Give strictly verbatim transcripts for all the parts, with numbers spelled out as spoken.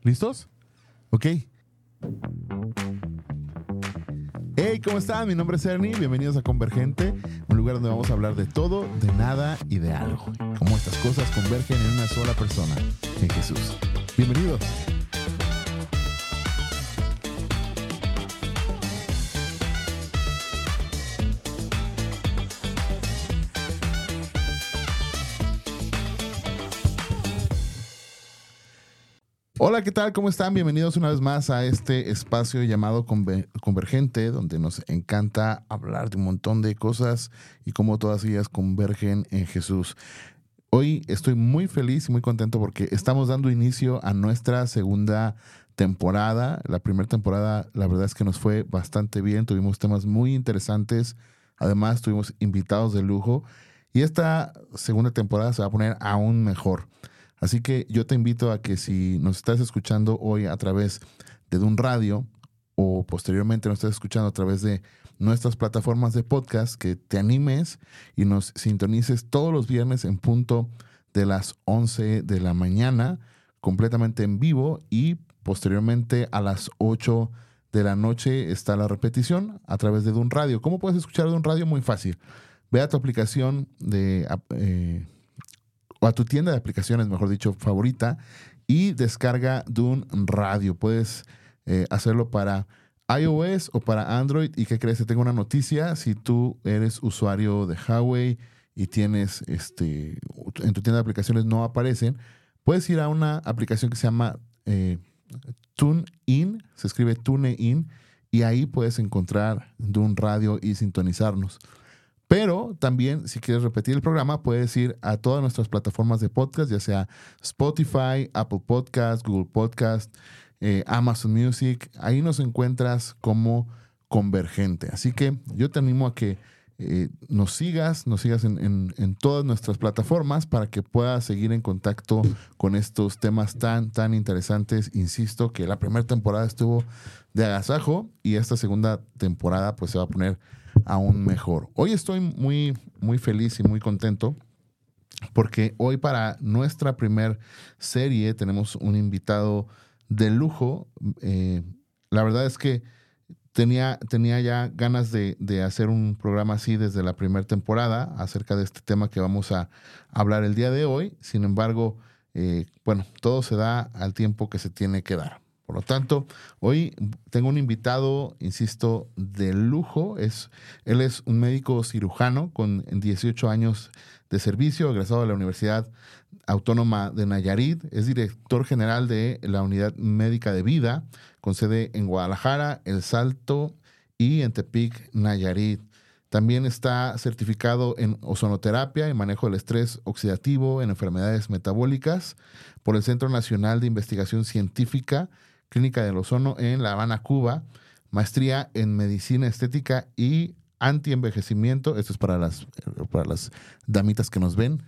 ¿Listos? Ok. Hey, ¿cómo están? Mi nombre es Ernie. Bienvenidos a Convergente, un lugar donde vamos a hablar de todo, de nada y de algo. Cómo estas cosas convergen en una sola persona, en Jesús. Bienvenidos. Hola, ¿qué tal? ¿Cómo están? Bienvenidos una vez más a este espacio llamado Conver- Convergente, donde nos encanta hablar de un montón de cosas y cómo todas ellas convergen en Jesús. Hoy estoy muy feliz y muy contento porque estamos dando inicio a nuestra segunda temporada. La primera temporada, la verdad es que nos fue bastante bien. Tuvimos temas muy interesantes. Además, tuvimos invitados de lujo. Y esta segunda temporada se va a poner aún mejor. Así que yo te invito a que si nos estás escuchando hoy a través de Dun Radio o posteriormente nos estás escuchando a través de nuestras plataformas de podcast, que te animes y nos sintonices todos los viernes en punto de las once de la mañana, completamente en vivo, y posteriormente a las ocho de la noche está la repetición a través de Dun Radio. ¿Cómo puedes escuchar Dun Radio? Muy fácil. Ve a tu aplicación de... Eh, o a tu tienda de aplicaciones, mejor dicho, favorita, y descarga Dun Radio. Puedes eh, hacerlo para iOS o para Android. ¿Y qué crees? Te tengo una noticia. Si tú eres usuario de Huawei y tienes, este, en tu tienda de aplicaciones no aparecen, puedes ir a una aplicación que se llama eh, TuneIn, se escribe TuneIn, y ahí puedes encontrar Dun Radio y sintonizarnos. Pero también, si quieres repetir el programa, puedes ir a todas nuestras plataformas de podcast, ya sea Spotify, Apple Podcast, Google Podcast, eh, Amazon Music. Ahí nos encuentras como Convergente. Así que yo te animo a que eh, nos sigas, nos sigas en, en, en todas nuestras plataformas para que puedas seguir en contacto con estos temas tan, tan interesantes. Insisto que la primera temporada estuvo de agasajo y esta segunda temporada pues se va a poner aún mejor. Hoy estoy muy, muy feliz y muy contento porque hoy para nuestra primer serie tenemos un invitado de lujo. Eh, la verdad es que tenía, tenía ya ganas de, de hacer un programa así desde la primera temporada acerca de este tema que vamos a hablar el día de hoy. Sin embargo, eh, bueno, todo se da al tiempo que se tiene que dar. Por lo tanto, hoy tengo un invitado, insisto, de lujo. Es, él es un médico cirujano con dieciocho años de servicio, egresado de la Universidad Autónoma de Nayarit. Es director general de la Unidad Médica de Vida, con sede en Guadalajara, El Salto y en Tepic, Nayarit. También está certificado en ozonoterapia y manejo del estrés oxidativo en enfermedades metabólicas por el Centro Nacional de Investigación Científica Clínica del Ozono en La Habana, Cuba. Maestría en Medicina Estética y Antienvejecimiento. Esto es para las, para las damitas que nos ven.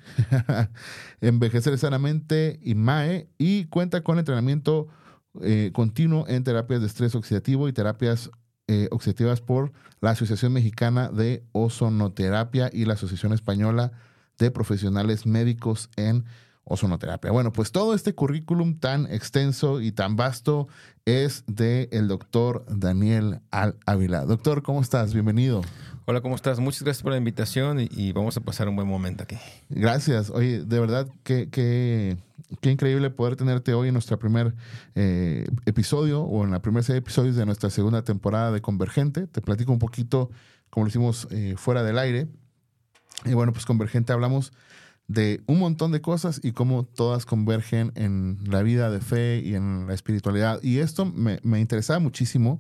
Envejecer sanamente, I M A E. Y cuenta con entrenamiento eh, continuo en terapias de estrés oxidativo y terapias eh, oxidativas por la Asociación Mexicana de Ozonoterapia y la Asociación Española de Profesionales Médicos en Ozonoterapia. Bueno, pues todo este currículum tan extenso y tan vasto es del doctor Daniel Ávila. Doctor, ¿cómo estás? Bienvenido. Hola, ¿cómo estás? Muchas gracias por la invitación y, y vamos a pasar un buen momento aquí. Gracias. Oye, de verdad, qué, qué, qué increíble poder tenerte hoy en nuestro primer eh, episodio o en la primera serie de episodios de nuestra segunda temporada de Convergente. Te platico un poquito como lo hicimos eh, fuera del aire. Y bueno, pues Convergente hablamos de un montón de cosas y cómo todas convergen en la vida de fe y en la espiritualidad. Y esto me, me interesaba muchísimo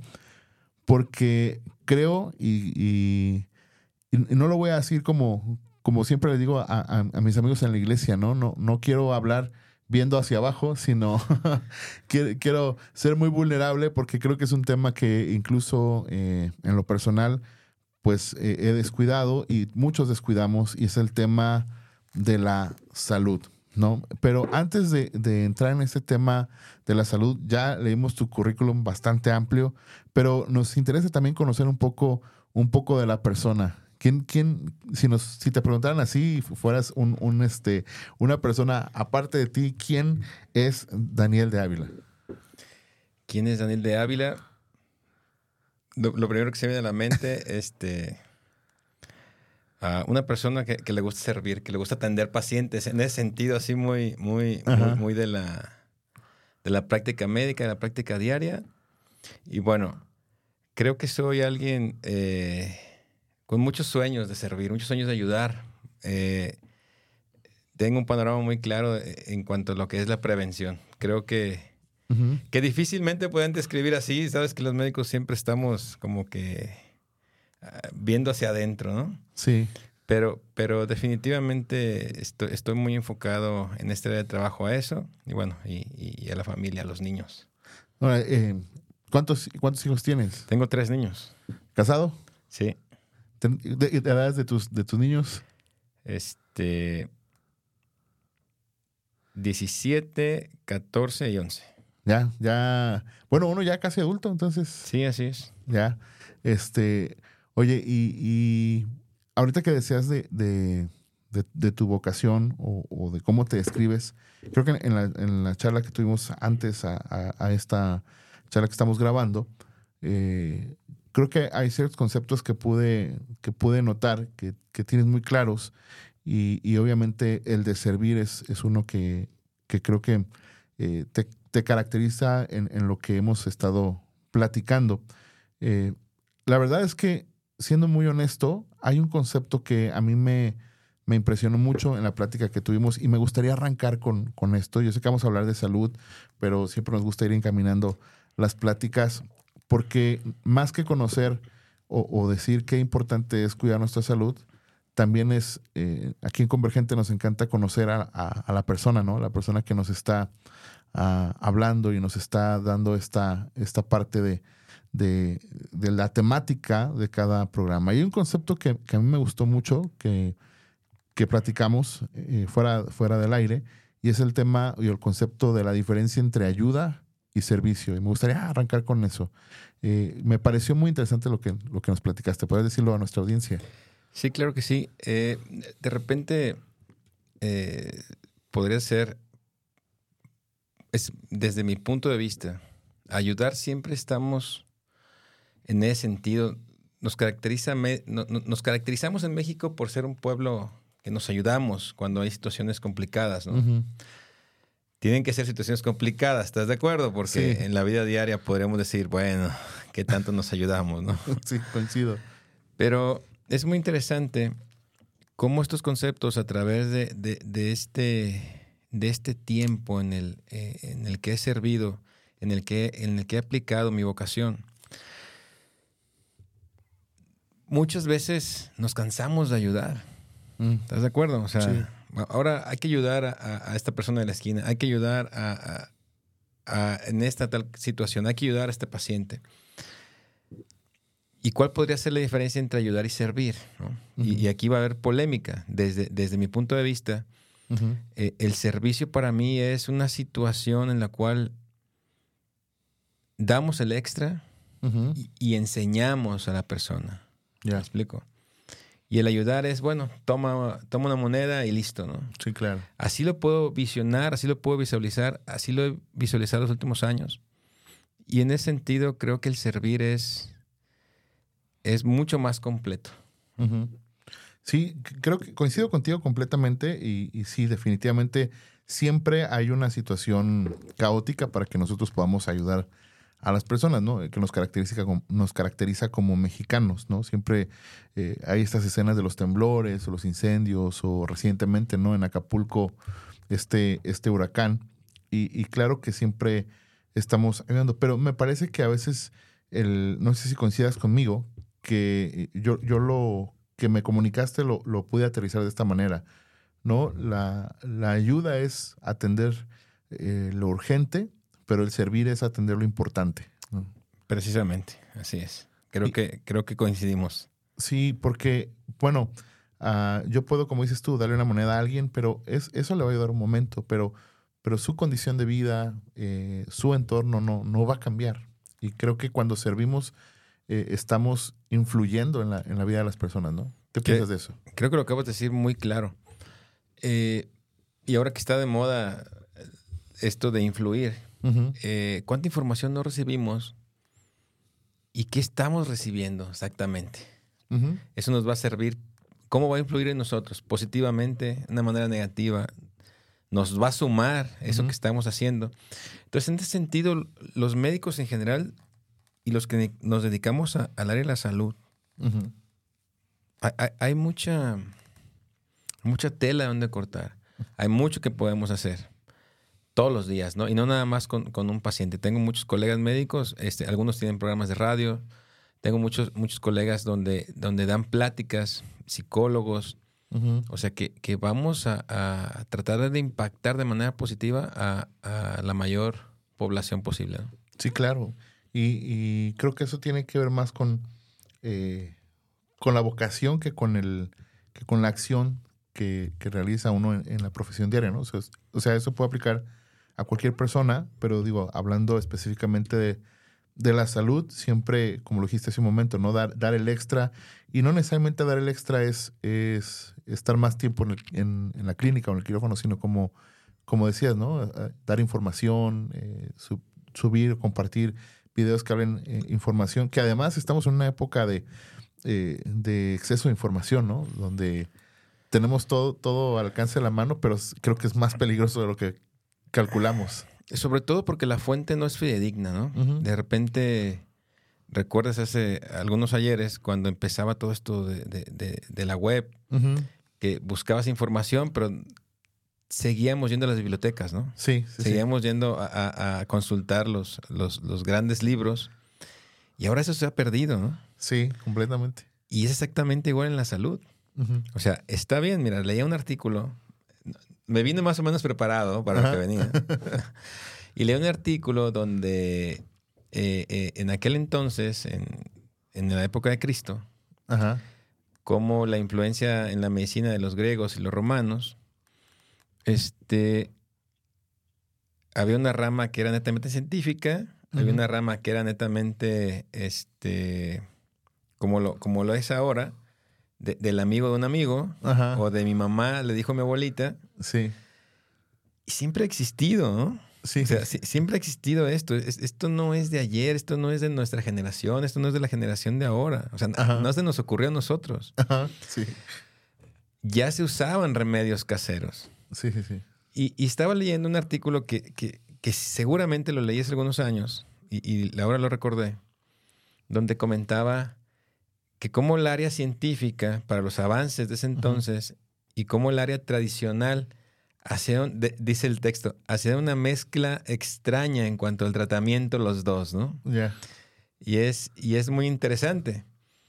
porque creo, y, y, y no lo voy a decir como, como siempre le digo a, a, a mis amigos en la iglesia, ¿no? No, no quiero hablar viendo hacia abajo, sino quiero, quiero ser muy vulnerable porque creo que es un tema que incluso eh, en lo personal pues eh, he descuidado y muchos descuidamos, y es el tema de la salud, ¿no? Pero antes de, de entrar en ese tema de la salud, ya leímos tu currículum bastante amplio, pero nos interesa también conocer un poco, un poco de la persona. ¿Quién, quién, si nos, si te preguntaran así, fueras un, un este, una persona aparte de ti, ¿quién es Daniel de Ávila? ¿Quién es Daniel de Ávila? Lo, lo primero que se me viene a la mente, este, uh, una persona que, que le gusta servir, que le gusta atender pacientes, en ese sentido así muy, muy, muy, muy de la, de la práctica médica, de la práctica diaria. Y bueno, creo que soy alguien eh, con muchos sueños de servir, muchos sueños de ayudar. Eh, tengo un panorama muy claro en cuanto a lo que es la prevención. Creo que, uh-huh. que difícilmente pueden describir así. Sabes que los médicos siempre estamos como que uh, viendo hacia adentro, ¿no? Sí. Pero, pero definitivamente estoy, estoy muy enfocado en este área de trabajo a eso. Y bueno, y, y a la familia, a los niños. Ahora, eh, ¿cuántos, ¿Cuántos hijos tienes? Tengo tres niños. ¿Casado? Sí. ¿De, de edades de tus, de tus niños? Este... diecisiete, catorce y once. Ya, ya. Bueno, uno ya casi adulto, entonces. Sí, así es. Ya. Este, oye, y, y ahorita que decías de, de, de, de tu vocación o, o de cómo te describes, creo que en la, en la charla que tuvimos antes a, a, a esta charla que estamos grabando, eh, creo que hay ciertos conceptos que pude, que pude notar que, que tienes muy claros. Y, y obviamente el de servir es, es uno que, que creo que eh, te, te caracteriza en, en lo que hemos estado platicando. Eh, la verdad es que, siendo muy honesto, hay un concepto que a mí me, me impresionó mucho en la plática que tuvimos y me gustaría arrancar con, con esto. Yo sé que vamos a hablar de salud, pero siempre nos gusta ir encaminando las pláticas porque más que conocer o, o decir qué importante es cuidar nuestra salud, también es, eh, aquí en Convergente nos encanta conocer a, a, a la persona, ¿no? La persona que nos está uh, hablando y nos está dando esta, esta parte de, de, de la temática de cada programa. Hay un concepto que, que a mí me gustó mucho, que, que platicamos eh, fuera, fuera del aire, y es el tema y el concepto de la diferencia entre ayuda y servicio. Y me gustaría arrancar con eso. Eh, me pareció muy interesante lo que, lo que nos platicaste. ¿Puedes decirlo a nuestra audiencia? Sí, claro que sí. Eh, de repente eh, podría ser, es, desde mi punto de vista, ayudar siempre estamos en ese sentido. Nos, caracteriza, no, nos caracterizamos en México por ser un pueblo que nos ayudamos cuando hay situaciones complicadas, ¿no? Uh-huh. Tienen que ser situaciones complicadas, ¿estás de acuerdo? Porque sí. En la vida diaria podríamos decir, bueno, ¿qué tanto nos ayudamos, no? Sí, coincido. Pero es muy interesante cómo estos conceptos a través de, de, de, este, de este tiempo en el, eh, en el que he servido, en el que, en el que he aplicado mi vocación, muchas veces nos cansamos de ayudar. Mm. ¿Estás de acuerdo? O sea, sí. Ahora hay que ayudar a, a esta persona de la esquina, hay que ayudar a, a, a, en esta tal situación, hay que ayudar a este paciente. ¿Y cuál podría ser la diferencia entre ayudar y servir, ¿no? Uh-huh. y, y aquí va a haber polémica. Desde, desde mi punto de vista, uh-huh. eh, el servicio para mí es una situación en la cual damos el extra uh-huh. y, y enseñamos a la persona. Yeah. ¿Me explico? Y el ayudar es, bueno, toma, toma una moneda y listo, ¿no? Sí, claro. Así lo puedo visionar, así lo puedo visualizar, así lo he visualizado los últimos años. Y en ese sentido creo que el servir es... es mucho más completo. Uh-huh. Sí, creo que coincido contigo completamente y, y sí, definitivamente siempre hay una situación caótica para que nosotros podamos ayudar a las personas, ¿no? Que nos caracteriza como, nos caracteriza como mexicanos, ¿no? Siempre eh, hay estas escenas de los temblores o los incendios o recientemente, ¿no? En Acapulco, este, este huracán y, y claro que siempre estamos ayudando, pero me parece que a veces, el, no sé si coincidas conmigo, que yo, yo lo que me comunicaste lo, lo pude aterrizar de esta manera, ¿no? La, la ayuda es atender eh, lo urgente, pero el servir es atender lo importante, ¿no? Precisamente, así es. Creo, y, que, creo que coincidimos. Sí, porque, bueno, uh, yo puedo, como dices tú, darle una moneda a alguien, pero es, eso le va a ayudar un momento, pero, pero su condición de vida, eh, su entorno no, no va a cambiar. Y creo que cuando servimos... Eh, estamos influyendo en la, en la vida de las personas, ¿no? ¿Qué piensas de eso? Creo que lo acabas de decir muy claro. Eh, y ahora que está de moda esto de influir, Uh-huh. eh, cuánta información no recibimos y qué estamos recibiendo exactamente. Uh-huh. Eso nos va a servir, cómo va a influir en nosotros, positivamente, de una manera negativa. Nos va a sumar eso Uh-huh. que estamos haciendo. Entonces, en ese sentido, los médicos en general y los que nos dedicamos a, al área de la salud, Uh-huh. hay, hay, hay mucha, mucha tela donde cortar. Hay mucho que podemos hacer todos los días, ¿no? Y no nada más con, con un paciente. Tengo muchos colegas médicos, este, algunos tienen programas de radio. Tengo muchos, muchos colegas donde, donde dan pláticas, psicólogos. Uh-huh. O sea, que, que vamos a, a tratar de impactar de manera positiva a, a la mayor población posible, ¿no? Sí, claro. Y, y creo que eso tiene que ver más con, eh, con la vocación que con, el, que con la acción que, que realiza uno en, en la profesión diaria, ¿no? O sea, o sea, eso puede aplicar a cualquier persona, pero digo, hablando específicamente de, de la salud, siempre, como lo dijiste hace un momento, ¿no? Dar, dar el extra. Y no necesariamente dar el extra es, es estar más tiempo en, el, en, en la clínica o en el quirófano, sino como, como decías, ¿no? Dar información, eh, sub, subir, compartir videos que hablen eh, información, que además estamos en una época de, eh, de exceso de información, ¿no? Donde tenemos todo, todo al alcance de la mano, pero creo que es más peligroso de lo que calculamos. Sobre todo porque la fuente no es fidedigna, ¿no? Uh-huh. De repente, recuerdas hace algunos ayeres cuando empezaba todo esto de, de, de, de la web, Uh-huh. que buscabas información, pero seguíamos yendo a las bibliotecas, ¿no? Sí, sí, Seguíamos sí. yendo a, a, a consultar los, los, los grandes libros y ahora eso se ha perdido, ¿no? Sí, completamente. Y es exactamente igual en la salud. Uh-huh. O sea, está bien, mira, leía un artículo, me vine más o menos preparado para Ajá. lo que venía, y leí un artículo donde eh, eh, en aquel entonces, en, en la época de Cristo, Ajá. cómo la influencia en la medicina de los griegos y los romanos, este, había una rama que era netamente científica, uh-huh. había una rama que era netamente, este, como lo, como lo es ahora, de, del amigo de un amigo, Ajá. o de mi mamá, le dijo a mi abuelita. Sí. Y siempre ha existido, ¿no? Sí. O sea, sí, siempre ha existido esto. Es, esto no es de ayer, esto no es de nuestra generación, esto no es de la generación de ahora. O sea, Ajá. no se nos ocurrió a nosotros. Ajá. Sí. Ya se usaban remedios caseros. Sí, sí, sí. Y, y estaba leyendo un artículo que, que, que seguramente lo leí hace algunos años, y, y ahora lo recordé, donde comentaba que cómo el área científica, para los avances de ese entonces, uh-huh. y cómo el área tradicional hacía, un, de, dice el texto, hacía una mezcla extraña en cuanto al tratamiento los dos, ¿no? Ya. Yeah. Y es, y es muy interesante.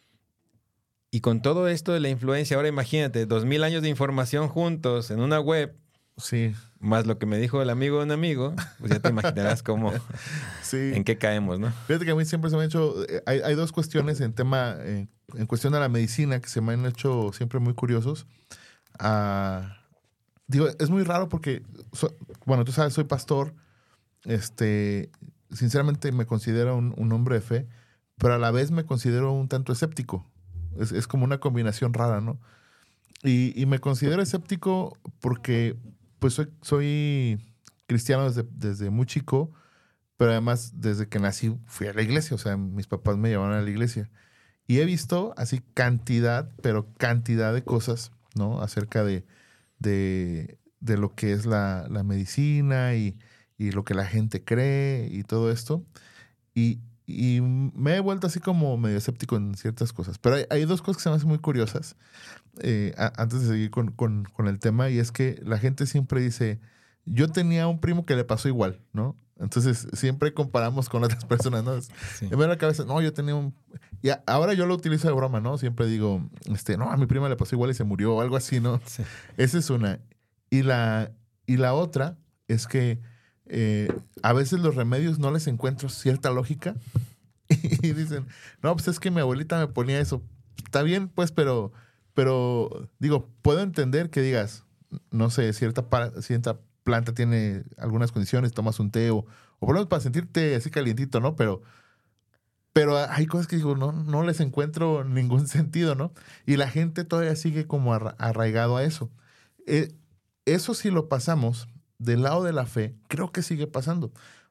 Y con todo esto de la influencia, ahora imagínate, dos mil años de información juntos en una web, sí. más lo que me dijo el amigo de un amigo, pues ya te imaginarás cómo, sí. en qué caemos, ¿no? Fíjate que a mí siempre se me han hecho, hay, hay dos cuestiones en tema, en, en cuestión de la medicina que se me han hecho siempre muy curiosos. Uh, digo, es muy raro porque, so, bueno, tú sabes, soy pastor, este, sinceramente me considero un, un hombre de fe, pero a la vez me considero un tanto escéptico. Es, es como una combinación rara, ¿no? Y, y me considero escéptico porque pues soy, soy cristiano desde, desde muy chico, pero además desde que nací fui a la iglesia, o sea, mis papás me llevaron a la iglesia. Y he visto así cantidad, pero cantidad de cosas, ¿no? Acerca de, de, de lo que es la, la medicina y, y lo que la gente cree y todo esto. Y, y me he vuelto así como medio escéptico en ciertas cosas. Pero hay, hay dos cosas que se me hacen muy curiosas eh, a, antes de seguir con, con, con el tema. Y es que la gente siempre dice, yo tenía un primo que le pasó igual, ¿no? Entonces siempre comparamos con otras personas, ¿no? Sí. En vez de la cabeza, no, yo tenía un... Y a, ahora yo lo utilizo de broma, ¿no? Siempre digo, este, no, a mi prima le pasó igual y se murió o algo así, ¿no? Sí. Esa es una. Y la, y la otra es que eh, a veces los remedios no les encuentro cierta lógica y dicen, no, pues es que mi abuelita me ponía eso. Está bien, pues, pero, pero digo, puedo entender que digas, no sé, cierta, para, cierta planta tiene algunas condiciones, tomas un té o, o por lo menos para sentirte así calientito, ¿no? Pero, pero hay cosas que digo, no, no les encuentro ningún sentido, ¿no? Y la gente todavía sigue como arraigado a eso. Eh, eso sí lo pasamos del lado de la fe, creo que sigue pasando.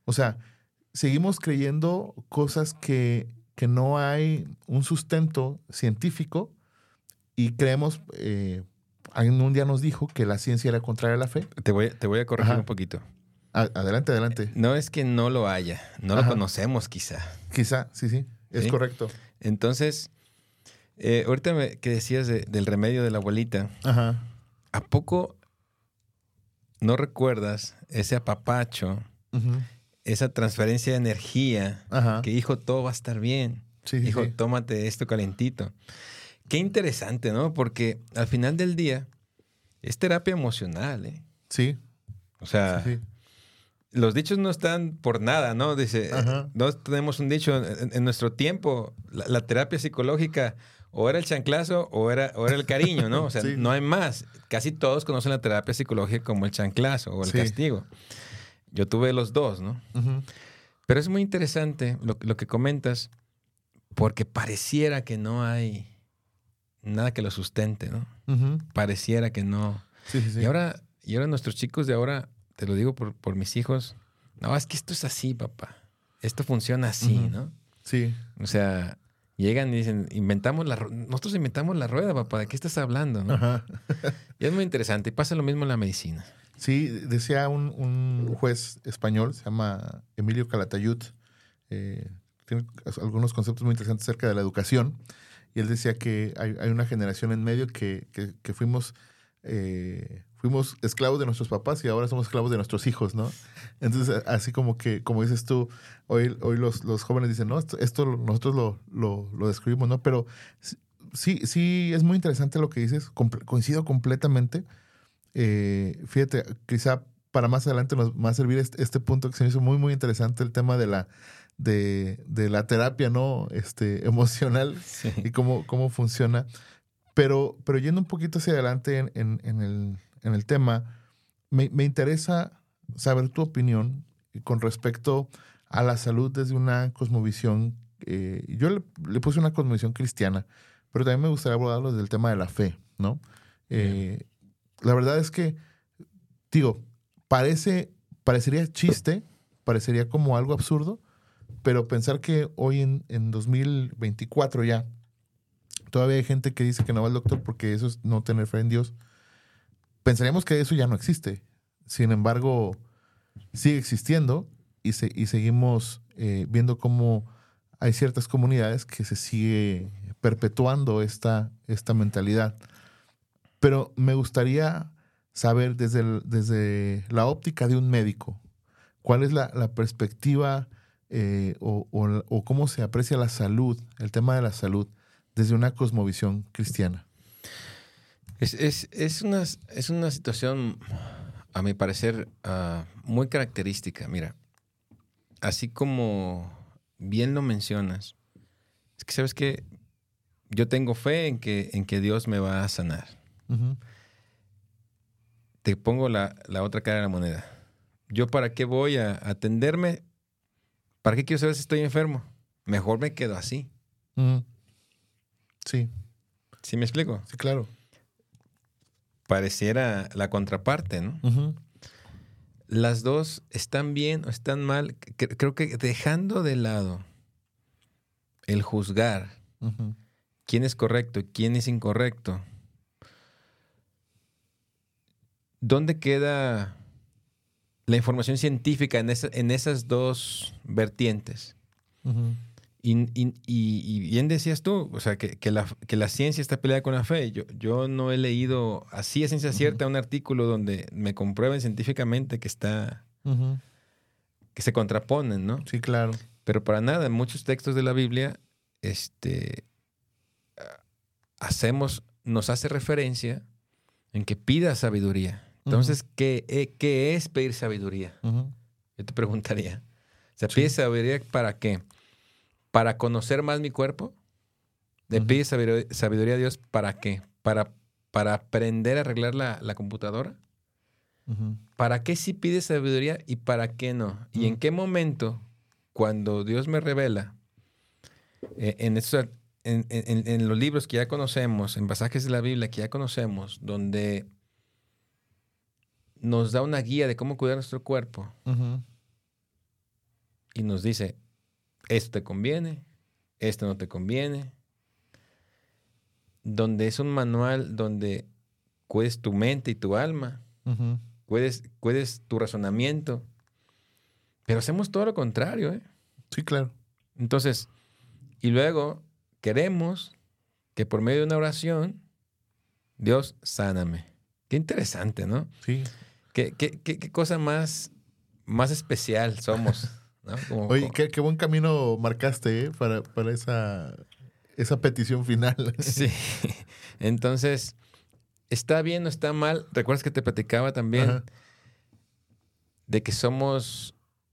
O sea, seguimos creyendo cosas que, que no hay un sustento científico y creemos, eh, alguien un día nos dijo que la ciencia era contraria a la fe. Te voy, te voy a corregir Ajá. un poquito. A- adelante, adelante. No es que no lo haya, no Ajá. lo conocemos quizá. Quizá, sí, sí, es ¿Sí? correcto. Entonces, eh, ahorita me- que decías de- del remedio de la abuelita, Ajá. ¿a poco no recuerdas ese apapacho, Ujú. esa transferencia de energía, Ajá. que hijo, todo va a estar bien? Sí, sí, Hijo, sí. tómate esto calentito. Qué interesante, ¿no? Porque al final del día es terapia emocional, ¿eh? Sí, O sea, sí, sí. los dichos no están por nada, ¿no? Dice, Ajá. eh, no tenemos un dicho en, en nuestro tiempo, la, la terapia psicológica o era el chanclazo o era, o era el cariño, ¿no? O sea, Sí. no hay más. Casi todos conocen la terapia psicológica como el chanclazo o el Sí. castigo. Yo tuve los dos, ¿no? Ujú. Pero es muy interesante lo, lo que comentas porque pareciera que no hay nada que lo sustente, ¿no? Ujú. Pareciera que no. Sí, sí, sí. Y ahora, y ahora nuestros chicos de ahora, te lo digo por, por mis hijos, no, es que esto es así, papá. Esto funciona así, Ujú. ¿no? Sí. O sea, llegan y dicen, inventamos la ru- nosotros inventamos la rueda, papá, ¿de qué estás hablando, no? Ajá. Y es muy interesante. Y pasa lo mismo en la medicina. Sí, decía un, un juez español, se llama Emilio Calatayud, eh, tiene algunos conceptos muy interesantes acerca de la educación, y él decía que hay, hay una generación en medio que, que, que fuimos, eh, fuimos esclavos de nuestros papás y ahora somos esclavos de nuestros hijos, ¿no? Entonces, así como que, como dices tú, hoy, hoy los, los jóvenes dicen, no, esto, esto nosotros lo, lo, lo describimos, ¿no? Pero sí, sí es muy interesante lo que dices, comple- coincido completamente. Eh, fíjate, quizá para más adelante nos va a servir este, este punto que se me hizo muy, muy interesante, el tema de la, de, de la terapia, ¿no? Este, emocional Sí. y cómo, cómo funciona. Pero, pero yendo un poquito hacia adelante en, en, en el, en el tema, me, me interesa saber tu opinión con respecto a la salud desde una cosmovisión. Eh, yo le, le puse una cosmovisión cristiana, pero también me gustaría abordarlo desde el tema de la fe, ¿no? Eh, la verdad es que, digo, parece, parecería chiste, parecería como algo absurdo, pero pensar que hoy en, en dos mil veinticuatro ya, todavía hay gente que dice que no va al doctor porque eso es no tener fe en Dios, pensaríamos que eso ya no existe. Sin embargo, sigue existiendo y, se, y seguimos eh, viendo cómo hay ciertas comunidades que se sigue perpetuando esta, esta mentalidad. Pero me gustaría saber desde, el- desde la óptica de un médico, cuál es la, la perspectiva eh, o, o- o cómo se aprecia la salud, el tema de la salud, desde una cosmovisión cristiana. Es, es, es, una, es una situación, a mi parecer, ah, muy característica. Mira, así como bien lo mencionas, es que sabes que yo tengo fe en que, en que Dios me va a sanar. Ujú. Te pongo la, la otra cara de la moneda. ¿Yo para qué voy a atenderme? ¿Para qué quiero saber si estoy enfermo? Mejor me quedo así. Ujú. Sí, ¿Sí me explico? sí, claro. Pareciera la contraparte, ¿no? Ujú. Las dos están bien o están mal. C- Creo que dejando de lado el juzgar Ujú. quién es correcto y quién es incorrecto, ¿dónde queda la información científica en, esa- en esas dos vertientes? Ujú. Y, y- y- y bien decías tú, o sea, que, que la, que la ciencia está peleada con la fe. Yo, yo no he leído así a ciencia cierta un artículo donde me comprueben científicamente que está, Ujú. que se contraponen, ¿no? Sí, claro. Pero para nada, en muchos textos de la Biblia, este, ah, hacemos, nos hace referencia en que pida sabiduría. Entonces, ¿qué, eh, qué es pedir sabiduría? Ujú. Yo te preguntaría. O sea, Sí. ¿pide sabiduría para qué? ¿Para conocer más mi cuerpo? ¿Le Ujú. pide sabiduría, sabiduría a Dios para qué? ¿Para, para aprender a arreglar la, la computadora? Ujú. ¿Para qué sí pide sabiduría y para qué no? ¿Y Ujú. en qué momento, cuando Dios me revela eh, en, estos- en, en- en los libros que ya conocemos, en pasajes de la Biblia que ya conocemos, donde nos da una guía de cómo cuidar nuestro cuerpo, Ujú. y nos dice, esto te conviene, esto no te conviene. Donde es un manual donde cuides tu mente y tu alma, uh-huh. cuides, cuides tu razonamiento. Pero hacemos todo lo contrario, ¿eh? Sí, claro. Entonces, y luego queremos que por medio de una oración, Dios, sáname. Qué interesante, ¿no? Sí. Qué, qué, qué, qué cosa más, más especial somos, ¿no? Como, Oye, como... Qué, qué buen camino marcaste, ¿eh? Para, para esa, esa petición final. Sí. Entonces, ¿está bien o está mal? ¿Recuerdas que te platicaba también Ajá. de que somos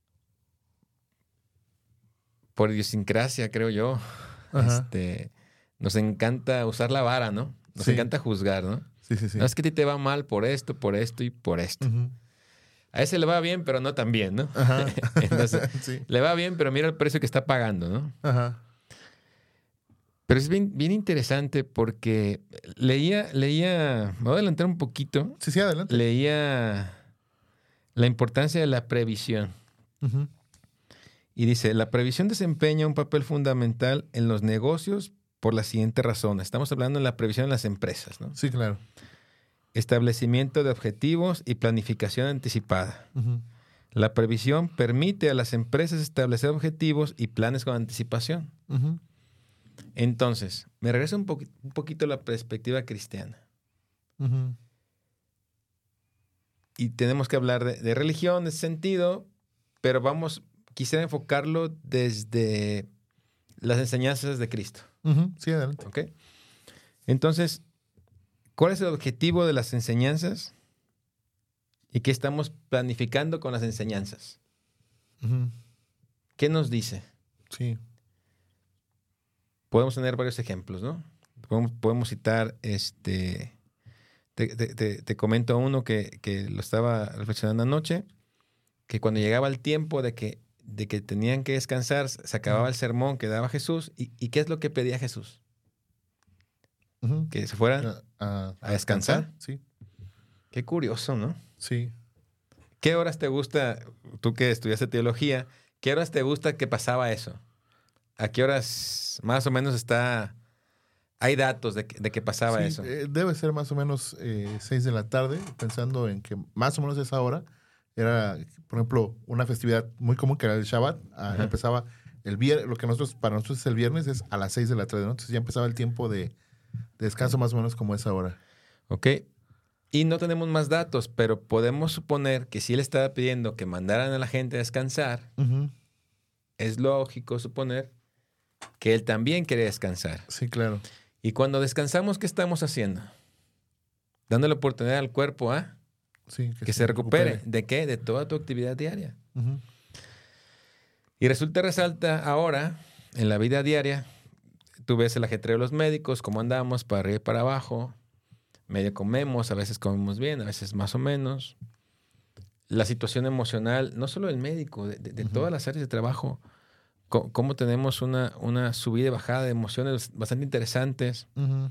por idiosincrasia, creo yo? Este, nos encanta usar la vara, ¿no? Nos sí. encanta juzgar, ¿no? Sí, sí, sí. No es que a ti te va mal por esto, por esto y por esto. Uh-huh. A ese le va bien, pero no tan bien, ¿no? Ajá. Entonces, sí. le va bien, pero mira el precio que está pagando, ¿no? Ajá. Pero es bien, bien interesante porque leía, leía, me voy a adelantar un poquito. Sí, sí, adelante. Leía la importancia de la previsión. Uh-huh. Y dice, la previsión desempeña un papel fundamental en los negocios por la siguiente razón. Estamos hablando de la previsión en las empresas, ¿no? Sí, claro. Establecimiento de objetivos y planificación anticipada. Uh-huh. La previsión permite a las empresas establecer objetivos y planes con anticipación. Uh-huh. Entonces, me regreso un, po- un poquito a la perspectiva cristiana. Uh-huh. Y tenemos que hablar de, de religión en ese sentido, pero vamos, quisiera enfocarlo desde las enseñanzas de Cristo. Uh-huh. Sí, adelante. ¿Ok? Entonces, ¿cuál es el objetivo de las enseñanzas? ¿Y qué estamos planificando con las enseñanzas? Uh-huh. ¿Qué nos dice? Sí. Podemos tener varios ejemplos, ¿no? Podemos, podemos citar, este, te, te, te, te comento uno que, que lo estaba reflexionando anoche, que cuando llegaba el tiempo de que, de que tenían que descansar, se acababa uh-huh. el sermón que daba Jesús. ¿Y, y qué es lo que pedía Jesús? Uh-huh. Que se fueran uh, uh, a, a descansar. descansar. Sí. Qué curioso, ¿no? Sí. ¿Qué horas te gusta, tú que estudiaste teología, qué horas te gusta que pasaba eso? ¿A qué horas más o menos está, hay datos de que, de que pasaba sí, eso? Eh, debe ser más o menos eh, seis de la tarde, pensando en que más o menos esa hora era, por ejemplo, una festividad muy común que era el Shabbat. Ah, empezaba el viernes, lo que nosotros, para nosotros es el viernes, es a las seis de la tarde, ¿no? Entonces ya empezaba el tiempo de, de descanso más o menos como esa hora. Ok. Y no tenemos más datos, pero podemos suponer que si él estaba pidiendo que mandaran a la gente a descansar, uh-huh. es lógico suponer que él también quería descansar. Sí, claro. Y cuando descansamos, ¿qué estamos haciendo? Dándole oportunidad al cuerpo a ¿eh? sí, que, que se, se recupere. recupere. ¿De qué? De toda tu actividad diaria. Uh-huh. Y resulta, resalta ahora, en la vida diaria, tú ves el ajetreo de los médicos, cómo andamos para arriba y para abajo, medio comemos, a veces comemos bien, a veces más o menos. La situación emocional, no solo del médico, de, de, de uh-huh. todas las áreas de trabajo, cómo, cómo tenemos una, una subida y bajada de emociones bastante interesantes. Uh-huh.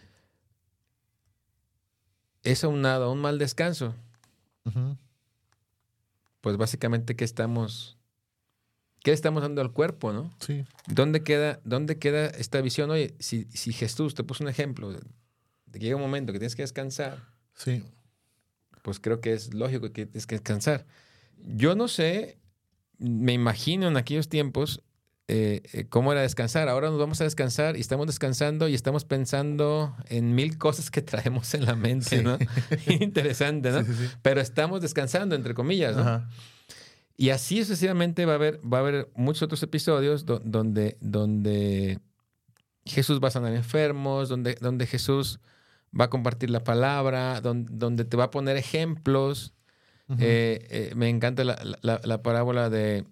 Eso aunado a un mal descanso. Uh-huh. Pues básicamente, ¿qué estamos, qué estamos dando al cuerpo, no? Sí. ¿Dónde queda, dónde queda esta visión? Oye, si, si Jesús te puso un ejemplo de, de que llega un momento que tienes que descansar, sí. pues creo que es lógico que tienes que descansar. Yo no sé, me imagino en aquellos tiempos eh, eh, cómo era descansar. Ahora nos vamos a descansar y estamos descansando y estamos pensando en mil cosas que traemos en la mente, sí. ¿no? Interesante, ¿no? Sí, sí, sí. Pero estamos descansando, entre comillas, ¿no? Ajá. Y así sucesivamente va a haber, va a haber muchos otros episodios do, donde, donde Jesús va a sanar enfermos, donde, donde Jesús va a compartir la palabra, donde, donde te va a poner ejemplos. Uh-huh. eh, eh, me encanta la, la, la parábola de,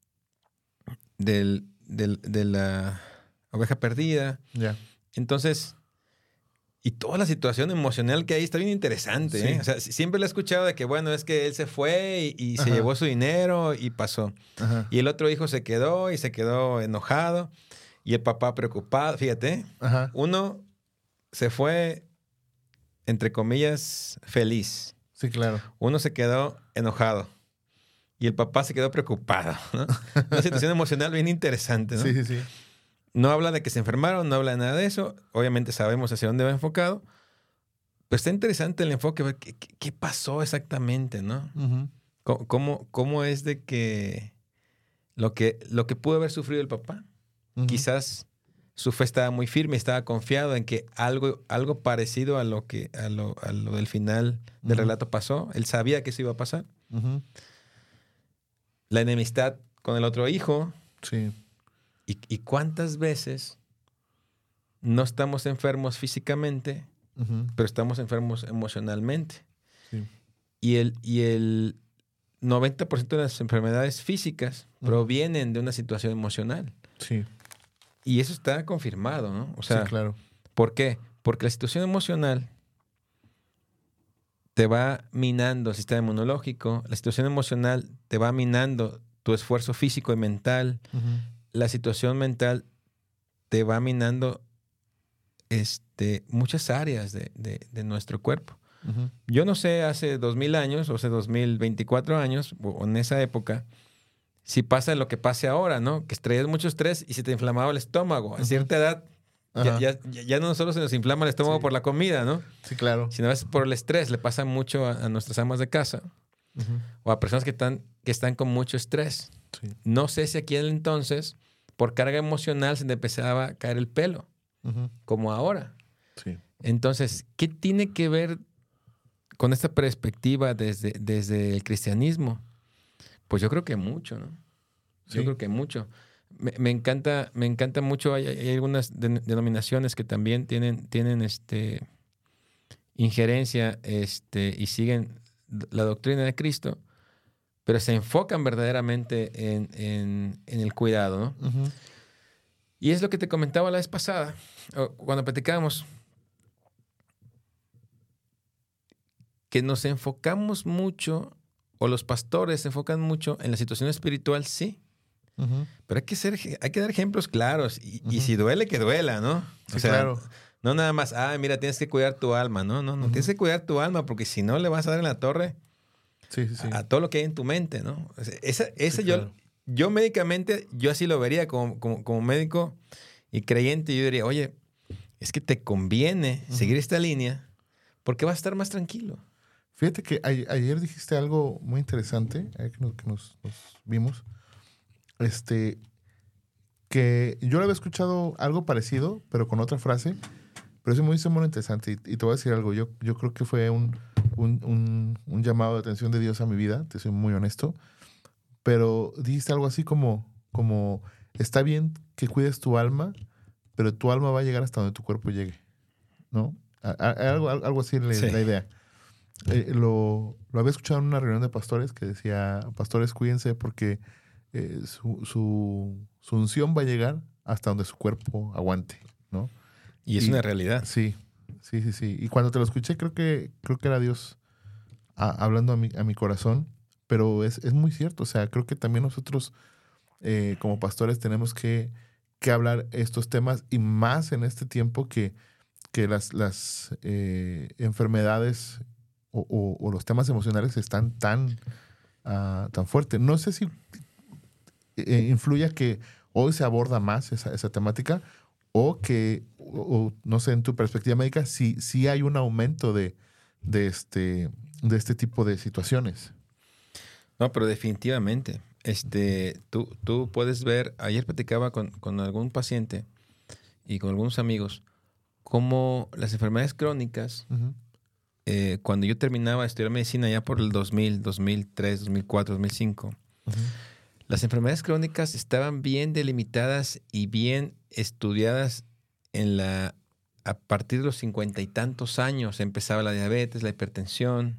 del, del, de la oveja perdida. Yeah. Entonces, y toda la situación emocional que hay está bien interesante. Sí. ¿eh? O sea, siempre lo he escuchado de que, bueno, es que él se fue y, y se llevó su dinero y pasó. Ajá. Y el otro hijo se quedó y se quedó enojado. Y el papá preocupado. Fíjate, Ajá. uno se fue, entre comillas, feliz. Sí, claro. Uno se quedó enojado. y el papá se quedó preocupado, ¿no? Una situación emocional bien interesante, ¿no? Sí, sí, sí. No habla de que se enfermaron, no habla de nada de eso. Obviamente sabemos hacia dónde va enfocado. Pero está interesante el enfoque, ver qué, qué, qué pasó exactamente, ¿no? Uh-huh. ¿Cómo, cómo, cómo es de que lo, que lo que pudo haber sufrido el papá? Uh-huh. Quizás su fe estaba muy firme, estaba confiado en que algo, algo parecido a lo, que, a, lo, a lo del final del uh-huh. relato pasó. Él sabía que eso iba a pasar. Uh-huh. La enemistad con el otro hijo. Sí. ¿Y, y cuántas veces no estamos enfermos físicamente, uh-huh. pero estamos enfermos emocionalmente? Sí. Y el, y el noventa por ciento de las enfermedades físicas uh-huh. provienen de una situación emocional. Sí. Y eso está confirmado, ¿no? O sea, sí, claro. ¿Por qué? Porque la situación emocional te va minando el sistema inmunológico, la situación emocional te va minando tu esfuerzo físico y mental, uh-huh. la situación mental te va minando este, muchas áreas de, de, de nuestro cuerpo. Uh-huh. Yo no sé, hace dos mil años, o sea, dos mil veinticuatro años, o en esa época, si pasa lo que pase ahora, ¿no? Que traías mucho estrés y se te inflamaba el estómago. Uh-huh. A cierta edad, ya, ya, ya no solo se nos inflama el estómago sí. por la comida, ¿no? Sí, claro. Sino a veces por el estrés. Le pasa mucho a, a nuestras amas de casa uh-huh. o a personas que están, que están con mucho estrés. Sí. No sé si aquí en el entonces, por carga emocional, se te empezaba a caer el pelo, uh-huh. como ahora. Sí. Entonces, ¿qué tiene que ver con esta perspectiva desde, desde el cristianismo? Pues yo creo que mucho, ¿no? Sí. Yo creo que mucho. Me, me encanta, me encanta mucho. Hay, hay algunas de, denominaciones que también tienen, tienen este, injerencia este, y siguen la doctrina de Cristo, pero se enfocan verdaderamente en, en, en el cuidado, ¿no? Uh-huh. Y es lo que te comentaba la vez pasada, cuando platicábamos, que nos enfocamos mucho, o los pastores se enfocan mucho en la situación espiritual, sí. Uh-huh. Pero hay que, ser, hay que dar ejemplos claros. Y, uh-huh. y si duele, que duela, ¿no? Sí, o sea, claro. No nada más, ah, mira, tienes que cuidar tu alma. No, no, no. Uh-huh. Tienes que cuidar tu alma porque si no le vas a dar en la torre sí, sí, sí. A, a todo lo que hay en tu mente, ¿no? O sea, esa, esa sí, yo, claro. yo médicamente, yo así lo vería como, como, como médico y creyente. Yo diría, oye, es que te conviene uh-huh. seguir esta línea porque vas a estar más tranquilo. Fíjate que a, ayer dijiste algo muy interesante, eh, que, nos, que nos, nos vimos, este, que yo lo había escuchado algo parecido, pero con otra frase, pero eso me hizo muy interesante. Y, y te voy a decir algo, yo, yo creo que fue un, un, un, un llamado de atención de Dios a mi vida, te soy muy honesto, pero dijiste algo así como, como está bien que cuides tu alma, pero tu alma va a llegar hasta donde tu cuerpo llegue, ¿no? A, a, algo, algo así la, sí. la idea. Eh, lo, lo había escuchado en una reunión de pastores que decía, pastores, cuídense porque eh, su, su, su unción va a llegar hasta donde su cuerpo aguante, ¿no? Y es y, una realidad. Sí, sí, sí, sí. Y cuando te lo escuché, creo que, creo que era Dios a, hablando a mi, a mi corazón, pero es, es muy cierto. O sea, creo que también nosotros eh, como pastores tenemos que, que hablar estos temas y más en este tiempo que, que las, las eh, enfermedades O, o, o los temas emocionales están tan, uh, tan fuertes. No sé si eh, influya que hoy se aborda más esa, esa temática o que, o, o, no sé, en tu perspectiva médica, si, si hay un aumento de, de, este, de este tipo de situaciones. No, pero definitivamente. Este, tú, tú puedes ver, ayer platicaba con, con algún paciente y con algunos amigos, cómo las enfermedades crónicas, uh-huh. Eh, cuando yo terminaba de estudiar medicina ya por el dos mil, dos mil tres, dos mil cuatro, dos mil cinco, uh-huh. las enfermedades crónicas estaban bien delimitadas y bien estudiadas en la, a partir de los cincuenta y tantos años. Empezaba la diabetes, la hipertensión.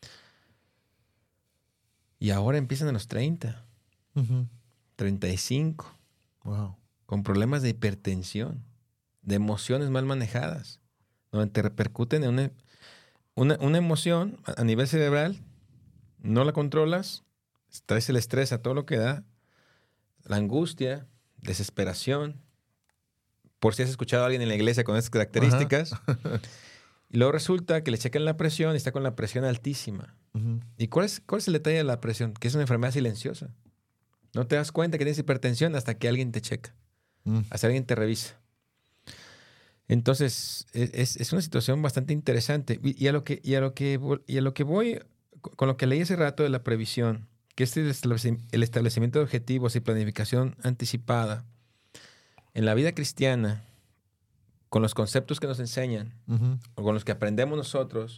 Y ahora empiezan a los treinta, uh-huh. treinta y cinco, wow. con problemas de hipertensión, de emociones mal manejadas, donde te repercuten en una... Una, una emoción a nivel cerebral, no la controlas, traes el estrés a todo lo que da, la angustia, desesperación, por si has escuchado a alguien en la iglesia con estas características, y luego resulta que le checan la presión y está con la presión altísima. Uh-huh. ¿Y cuál es, cuál es el detalle de la presión? Que es una enfermedad silenciosa. No te das cuenta que tienes hipertensión hasta que alguien te checa, uh-huh. hasta que alguien te revisa. Entonces, es, es una situación bastante interesante. Y, y, a lo que, y, a lo que, y a lo que voy, con lo que leí hace rato de la previsión, que es el establecimiento de objetivos y planificación anticipada en la vida cristiana, con los conceptos que nos enseñan, uh-huh. o con los que aprendemos nosotros,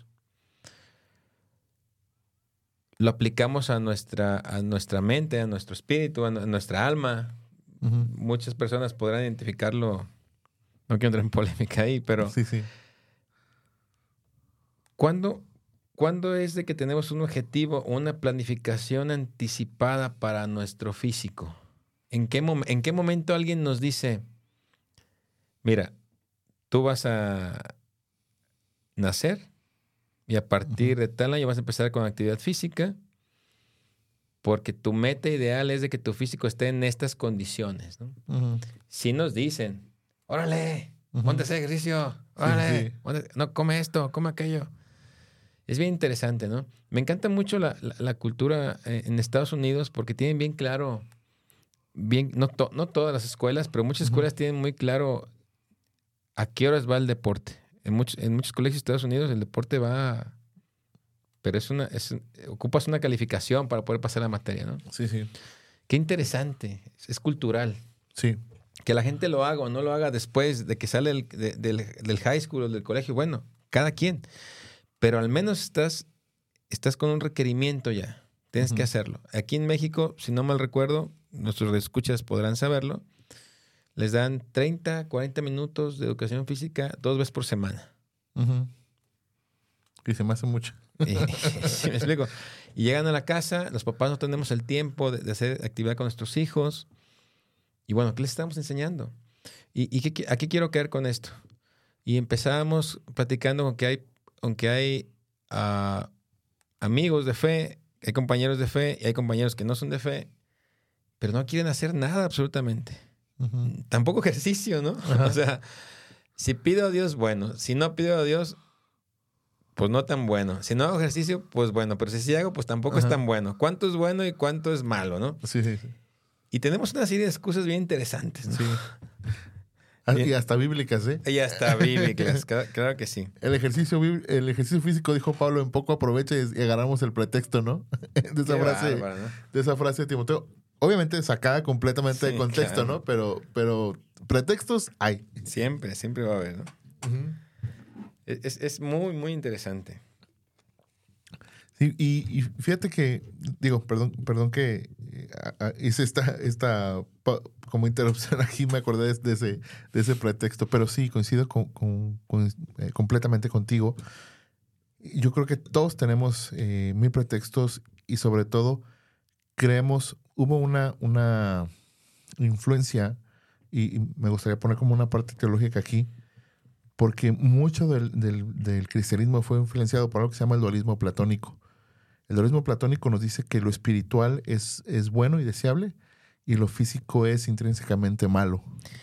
lo aplicamos a nuestra, a nuestra mente, a nuestro espíritu, a, a nuestra alma. Uh-huh. Muchas personas podrán identificarlo. No quiero entrar en polémica ahí, pero... Sí, sí. ¿Cuándo, ¿Cuándo es de que tenemos un objetivo o una planificación anticipada para nuestro físico? ¿En qué, mom- ¿En qué momento alguien nos dice, mira, tú vas a nacer y a partir uh-huh. de tal año vas a empezar con actividad física porque tu meta ideal es de que tu físico esté en estas condiciones, ¿no? Uh-huh. Si nos dicen... ¡Órale! Uh-huh. ¡Ponte a hacer ejercicio! ¡Órale! Sí, sí. Ponte, no, come esto, come aquello. Es bien interesante, ¿no? Me encanta mucho la, la, la cultura en Estados Unidos porque tienen bien claro, bien, no, to, no todas las escuelas, pero muchas uh-huh. escuelas tienen muy claro a qué horas va el deporte. En, muchos, en muchos colegios de Estados Unidos el deporte va... Pero es una, es, ocupas una calificación para poder pasar la materia, ¿no? Sí, sí. Qué interesante. Es, es cultural. Sí. Que la gente lo haga o no lo haga después de que sale el, de, del, del high school o del colegio, bueno, cada quien. Pero al menos estás, estás con un requerimiento ya. Tienes uh-huh. que hacerlo. Aquí en México, si no mal recuerdo, nuestros escuchas podrán saberlo, les dan treinta, cuarenta minutos de educación física dos veces por semana. Uh-huh. Y se me hace mucho. Y, ¿sí me explico? Y llegan a la casa, los papás no tenemos el tiempo de, de hacer actividad con nuestros hijos. Y bueno, ¿qué les estamos enseñando? ¿Y, y qué, a qué quiero caer con esto? Y empezamos platicando con que hay, aunque hay uh, amigos de fe, hay compañeros de fe y hay compañeros que no son de fe, pero no quieren hacer nada absolutamente. Uh-huh. Tampoco ejercicio, ¿no? Uh-huh. O sea, si pido a Dios, bueno. Si no pido a Dios, pues no tan bueno. Si no hago ejercicio, pues bueno. Pero si sí hago, pues tampoco uh-huh. es tan bueno. ¿Cuánto es bueno y cuánto es malo, no? Sí, sí, sí. Y tenemos una serie de excusas bien interesantes, ¿no? Sí. Y hasta bíblicas, ¿eh? Y hasta bíblicas, claro, claro que sí. El ejercicio, el ejercicio físico, dijo Pablo, en poco aprovecha y agarramos el pretexto, ¿no? De esa, frase, bárbaro, ¿no? De esa frase de Timoteo. Obviamente sacada completamente sí, de contexto, claro. ¿no? Pero, pero pretextos hay. Siempre, siempre va a haber, ¿no? Uh-huh. Es, es muy, muy interesante. Sí, y, y fíjate que, digo, perdón, perdón que eh, hice esta, esta pa, como interrupción aquí, me acordé de, de, ese, de ese pretexto, pero sí, coincido con, con, con, eh, completamente contigo. Yo creo que todos tenemos eh, mil pretextos y sobre todo creemos, hubo una, una influencia, y, y me gustaría poner como una parte teológica aquí, porque mucho del, del, del cristianismo fue influenciado por algo que se llama el dualismo platónico. El dualismo platónico nos dice que lo espiritual es, es bueno y deseable y lo físico es intrínsecamente malo.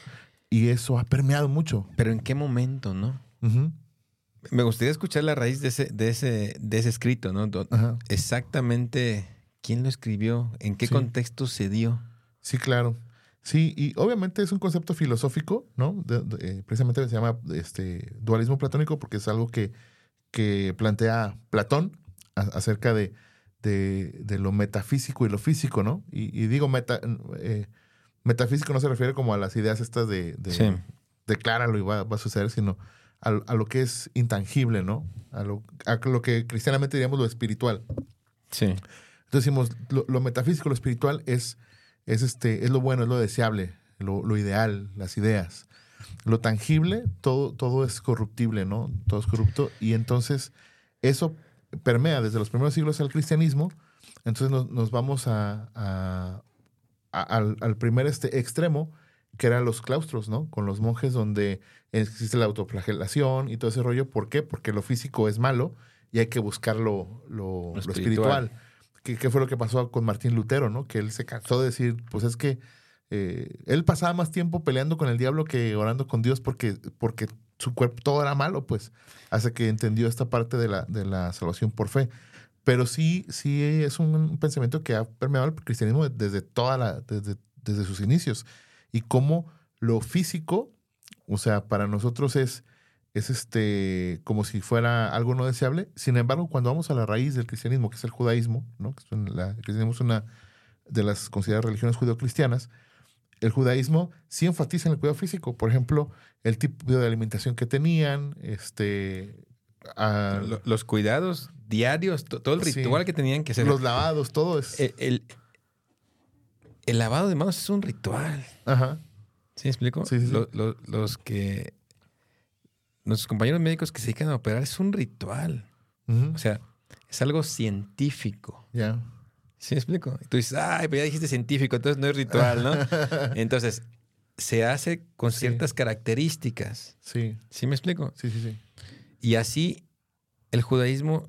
Y eso ha permeado mucho. Pero ¿en qué momento, no? Uh-huh. Me gustaría escuchar la raíz de ese, de ese, de ese escrito, ¿no? Uh-huh. Exactamente quién lo escribió, en qué sí. contexto se dio. Sí, claro. Sí, y obviamente es un concepto filosófico, ¿no? De, de, eh, precisamente se llama este, dualismo platónico porque es algo que, que plantea Platón acerca de, de, de lo metafísico y lo físico, ¿no? Y, y digo meta, eh, metafísico no se refiere como a las ideas estas de, de sí. decláralo y va, va a suceder, sino a, a lo que es intangible, ¿no? A lo, a lo que cristianamente diríamos lo espiritual. Sí. Entonces decimos, lo, lo metafísico, lo espiritual es, es, este, es lo bueno, es lo deseable, lo, lo ideal, las ideas. Lo tangible, todo, todo es corruptible, ¿no? Todo es corrupto. Y entonces eso permea desde los primeros siglos al cristianismo. Entonces nos, nos vamos a, a, a, al, al primer este extremo, que eran los claustros, ¿no? Con los monjes donde existe la autoflagelación y todo ese rollo. ¿Por qué? Porque lo físico es malo y hay que buscar lo, lo, lo espiritual. Lo espiritual. ¿Qué, ¿Qué fue lo que pasó con Martín Lutero, ¿no? Que él se cansó de decir, pues es que eh, él pasaba más tiempo peleando con el diablo que orando con Dios porque, porque su cuerpo todo era malo, pues, hasta que entendió esta parte de la, de la salvación por fe. Pero sí, sí es un, un pensamiento que ha permeado el cristianismo desde, toda la, desde, desde sus inicios. Y cómo lo físico, o sea, para nosotros es, es este, como si fuera algo no deseable. Sin embargo, cuando vamos a la raíz del cristianismo, que es el judaísmo, ¿no? Que es una, el cristianismo es una de las consideradas religiones judeocristianas, el judaísmo sí enfatiza en el cuidado físico. Por ejemplo, el tipo de alimentación que tenían, este... A, los cuidados diarios, to, todo el ritual sí, que tenían que hacer. Los lavados, todo es... El, el, el lavado de manos es un ritual. Ajá. ¿Sí me explico? Sí, sí, sí. Los, los, los que... Nuestros compañeros médicos que se dedican a operar es un ritual. Uh-huh. O sea, es algo científico. Ya. Yeah. ¿Sí me explico? Y tú dices, ay, pero ya dijiste científico, entonces no es ritual, ¿no? Entonces, se hace con ciertas sí. características. Sí. ¿Sí me explico? Sí, sí, sí. Y así, el judaísmo,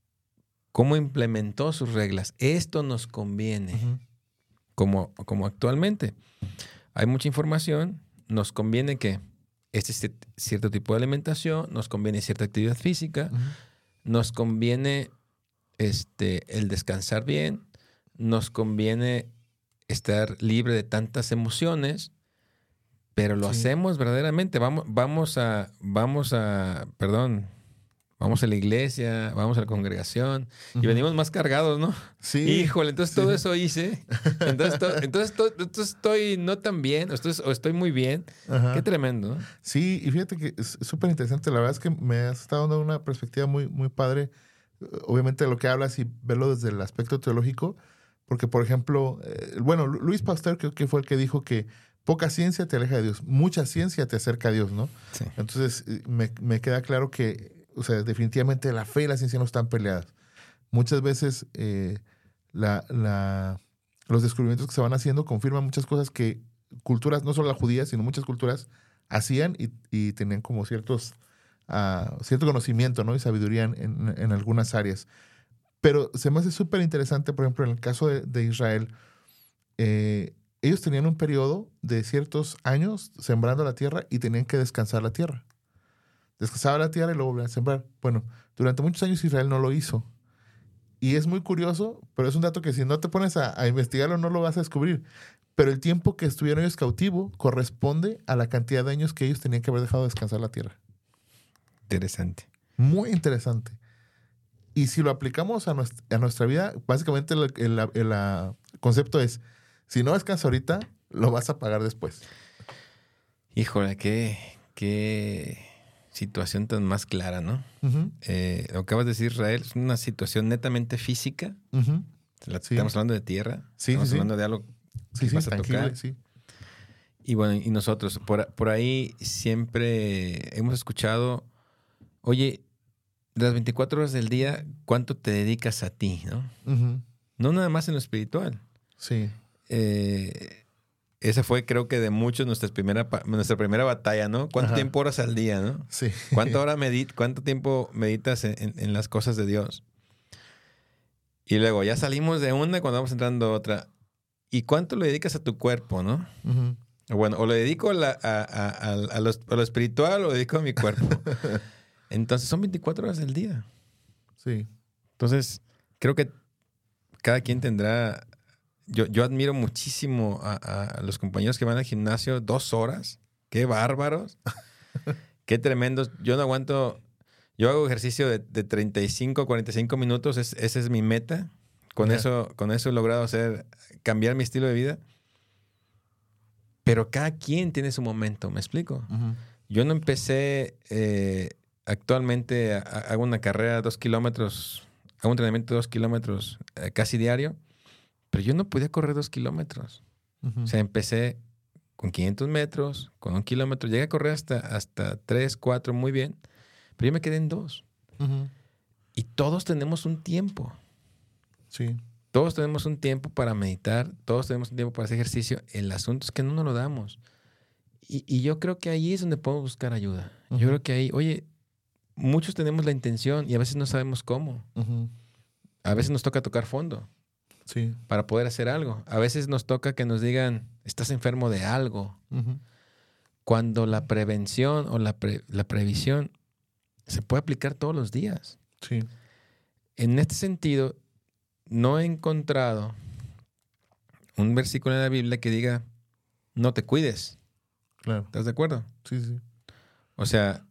¿cómo implementó sus reglas? Esto nos conviene. Uh-huh. Como, como actualmente. Hay mucha información, nos conviene que este cierto tipo de alimentación, nos conviene cierta actividad física, uh-huh. nos conviene este, el descansar bien, nos conviene estar libre de tantas emociones, pero lo sí. hacemos verdaderamente. Vamos, vamos a, vamos a, perdón, vamos a la iglesia, vamos a la congregación uh-huh. y venimos más cargados, ¿no? Sí. Híjole, entonces sí. todo eso hice. Entonces, to, entonces, to, entonces estoy no tan bien, o estoy, o estoy muy bien. Uh-huh. Qué tremendo, ¿no? Sí, y fíjate que es súper interesante. La verdad es que me has estado dando una perspectiva muy, muy padre. Obviamente de lo que hablas y verlo desde el aspecto teológico. Porque, por ejemplo, eh, bueno, Luis Pasteur creo que fue el que dijo que poca ciencia te aleja de Dios, mucha ciencia te acerca a Dios, ¿no? Sí. Entonces, me, me queda claro que, o sea, definitivamente la fe y la ciencia no están peleadas. Muchas veces eh, la, la, los descubrimientos que se van haciendo confirman muchas cosas que culturas, no solo la judía, sino muchas culturas hacían y, y tenían como ciertos, uh, cierto conocimiento, ¿no? Y sabiduría en, en, en algunas áreas. Pero se me hace súper interesante, por ejemplo, en el caso de, de Israel, eh, ellos tenían un periodo de ciertos años sembrando la tierra y tenían que descansar la tierra. Descansaba la tierra y luego volvían a sembrar. Bueno, durante muchos años Israel no lo hizo. Y es muy curioso, pero es un dato que si no te pones a, a investigarlo no lo vas a descubrir. Pero el tiempo que estuvieron ellos cautivos corresponde a la cantidad de años que ellos tenían que haber dejado descansar la tierra. Interesante. Muy interesante. Y si lo aplicamos a nuestra, a nuestra vida, básicamente el, el, el, el concepto es, si no descansas ahorita, lo vas a pagar después. Híjole, qué, qué situación tan más clara, ¿no? Uh-huh. Eh, lo que acabas de decir, Israel, es una situación netamente física. Uh-huh. La, sí. Estamos hablando de tierra. Sí, estamos sí, hablando sí. de algo sí, que sí, vas a tocar. Sí. Y bueno, y nosotros, por, por ahí siempre hemos escuchado, oye, de las veinticuatro horas del día, ¿cuánto te dedicas a ti, no? Uh-huh. No nada más en lo espiritual. Sí. Eh, esa fue, creo que de muchos, nuestra primera, nuestra primera batalla, ¿no? ¿Cuánto Ajá. tiempo horas al día, no? Sí. ¿Cuánto, hora medit ¿Cuánto tiempo meditas en, en, en las cosas de Dios? Y luego ya salimos de una cuando vamos entrando a otra. ¿Y cuánto le dedicas a tu cuerpo, no? Uh-huh. Bueno, o lo dedico a, la, a, a, a, a, lo, a lo espiritual o lo dedico a mi cuerpo. Entonces son veinticuatro horas del día. Sí. Entonces, creo que cada quien tendrá... Yo, yo admiro muchísimo a, a los compañeros que van al gimnasio dos horas. ¡Qué bárbaros! ¡Qué tremendos! Yo no aguanto... Yo hago ejercicio de, de treinta y cinco a cuarenta y cinco minutos. Es, esa es mi meta. Con, yeah. eso, con eso he logrado hacer... Cambiar mi estilo de vida. Pero cada quien tiene su momento. ¿Me explico? Uh-huh. Yo no empecé... Eh, Actualmente hago una carrera de dos kilómetros, hago un entrenamiento de dos kilómetros eh, casi diario, pero yo no podía correr dos kilómetros. Uh-huh. O sea, empecé con quinientos metros, con un kilómetro, llegué a correr hasta, hasta tres, cuatro, muy bien, pero yo me quedé en dos. Uh-huh. Y todos tenemos un tiempo. Sí. Todos tenemos un tiempo para meditar, todos tenemos un tiempo para hacer ejercicio. El asunto es que no nos lo damos. Y, y yo creo que ahí es donde podemos buscar ayuda. Uh-huh. Yo creo que ahí, oye, muchos tenemos la intención y a veces no sabemos cómo. Uh-huh. A veces nos toca tocar fondo. Sí. Para poder hacer algo. A veces nos toca que nos digan, estás enfermo de algo. Uh-huh. Cuando la prevención o la, pre, la previsión se puede aplicar todos los días. Sí. en este sentido, no he encontrado un versículo en la Biblia que diga, no te cuides. Claro. ¿Estás de acuerdo? Sí, sí. O sea,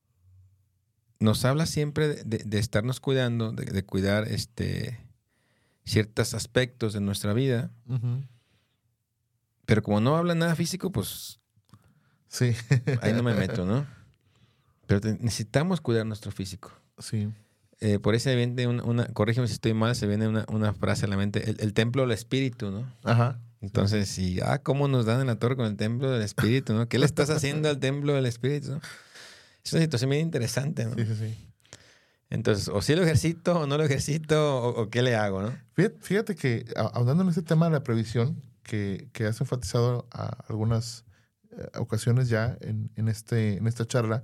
nos habla siempre de, de, de estarnos cuidando, de, de cuidar este, ciertos aspectos de nuestra vida. Uh-huh. Pero como no habla nada físico, pues sí. ahí no me meto, ¿no? Pero te, necesitamos cuidar nuestro físico. Sí. Eh, por eso se viene una, una, corrígeme si estoy mal, se viene una, una frase a la mente, el, el templo del espíritu, ¿no? Ajá. Entonces, sí. si, ah, ¿cómo nos dan en la torre con el templo del espíritu, ¿no? ¿Qué le estás haciendo al templo del espíritu, ¿no? Es una situación bien interesante, ¿no? Sí, sí, sí. Entonces, o si lo ejercito o no lo ejercito, o, o qué le hago, ¿no? Fíjate, fíjate que, ahondando en este tema de la previsión, que, que has enfatizado a algunas eh, ocasiones ya en, en, este, en esta charla,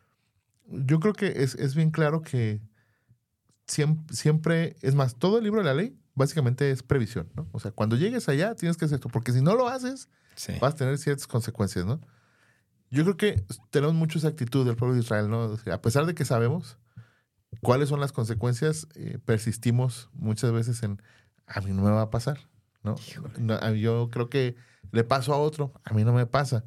yo creo que es, es bien claro que siempre, siempre, es más, todo el libro de la ley básicamente es previsión, ¿no? O sea, cuando llegues allá tienes que hacer esto, porque si no lo haces, sí. vas a tener ciertas consecuencias, ¿no? Yo creo que tenemos mucho esa actitud del pueblo de Israel, ¿no? O sea, a pesar de que sabemos cuáles son las consecuencias, eh, persistimos muchas veces en, a mí no me va a pasar, ¿no? no yo creo que le paso a otro, a mí no me pasa.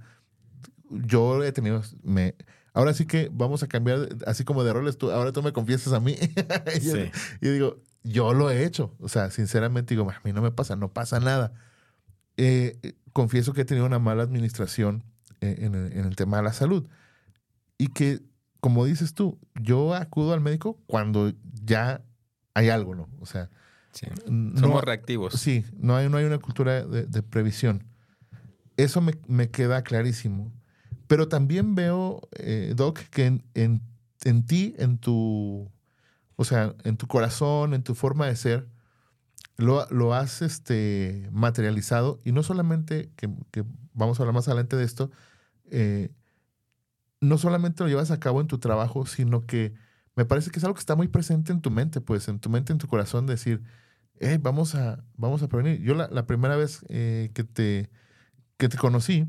Yo he tenido, me, ahora sí que vamos a cambiar, así como de roles, tú, ahora tú me confiesas a mí. y sí. yo, yo digo, yo lo he hecho, o sea, sinceramente digo, a mí no me pasa, no pasa nada. Eh, confieso que he tenido una mala administración en el, en el tema de la salud. Y que, como dices tú, yo acudo al médico cuando ya hay algo, ¿no? O sea, sí. no, somos reactivos. Sí, no hay, no hay una cultura de, de previsión. Eso me, me queda clarísimo. Pero también veo, eh, Doc, que en, en, en ti, en tu, o sea, en tu corazón, en tu forma de ser, lo, lo has este, materializado. Y no solamente, que, que vamos a hablar más adelante de esto, Eh, no solamente lo llevas a cabo en tu trabajo, sino que me parece que es algo que está muy presente en tu mente, pues, en tu mente, en tu corazón, decir, hey, vamos a, vamos a prevenir. Yo la, la primera vez eh, que, te, que te conocí,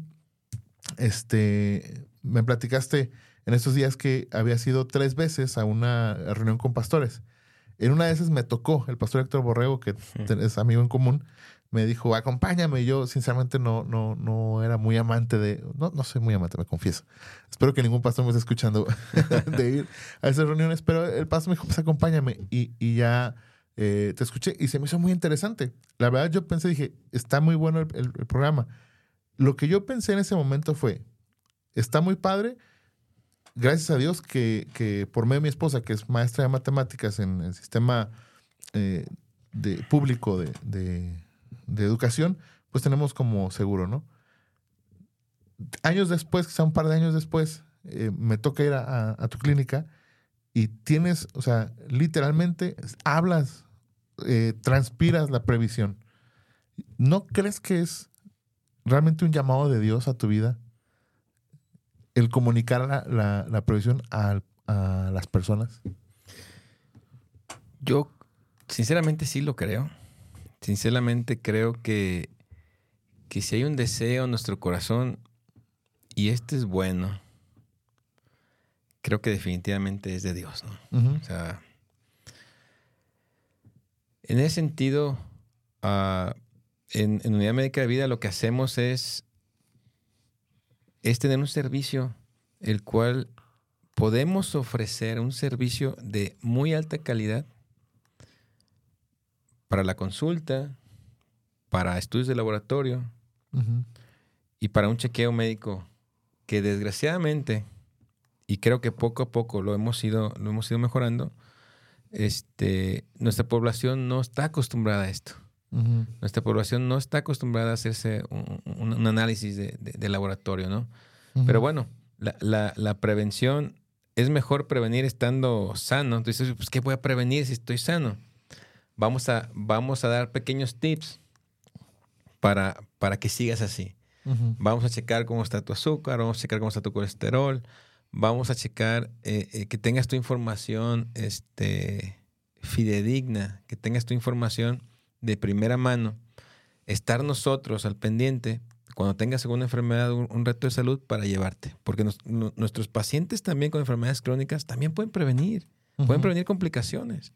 este, me platicaste en estos días que habías ido tres veces a una reunión con pastores. En una de esas me tocó el pastor Héctor Borrego, que es amigo en común, me dijo, acompáñame. Yo, sinceramente, no, no, no era muy amante de... No, no soy muy amante, me confieso. Espero que ningún pastor me esté escuchando de ir a esas reuniones. Pero el pastor me dijo, pues acompáñame. Y, y ya eh, te escuché y se me hizo muy interesante. La verdad, yo pensé, dije, está muy bueno el, el, el programa. Lo que yo pensé en ese momento fue, está muy padre. Gracias a Dios que, que por medio de mi esposa, que es maestra de matemáticas en el sistema eh, de, público de... de de educación, pues tenemos como seguro, ¿no? Años después, quizá un par de años después, eh, me toca ir a, a, a tu clínica y tienes, o sea, literalmente hablas, eh, transpiras la previsión. ¿No crees que es realmente un llamado de Dios a tu vida el comunicar la, la, la previsión a, a las personas? Yo, sinceramente, sí lo creo. Sinceramente creo que, que si hay un deseo en nuestro corazón y este es bueno, creo que definitivamente es de Dios, ¿no? Uh-huh. O sea, en ese sentido, uh, en, en Unidad Médica de Vida lo que hacemos es, es tener un servicio el cual podemos ofrecer un servicio de muy alta calidad para la consulta, para estudios de laboratorio uh-huh. y para un chequeo médico que desgraciadamente, y creo que poco a poco lo hemos ido, lo hemos ido mejorando, este, nuestra población no está acostumbrada a esto. Uh-huh. Nuestra población no está acostumbrada a hacerse un, un, un análisis de, de, de laboratorio, ¿no? Uh-huh. Pero bueno, la, la, la prevención, es mejor prevenir estando sano. Entonces, pues, ¿qué voy a prevenir si estoy sano? Vamos a, vamos a dar pequeños tips para, para que sigas así. Uh-huh. Vamos a checar cómo está tu azúcar, vamos a checar cómo está tu colesterol, vamos a checar eh, eh, que tengas tu información este, fidedigna, que tengas tu información de primera mano. Estar nosotros al pendiente cuando tengas alguna enfermedad, un, un reto de salud para llevarte. Porque nos, no, nuestros pacientes también con enfermedades crónicas también pueden prevenir, uh-huh. pueden prevenir complicaciones.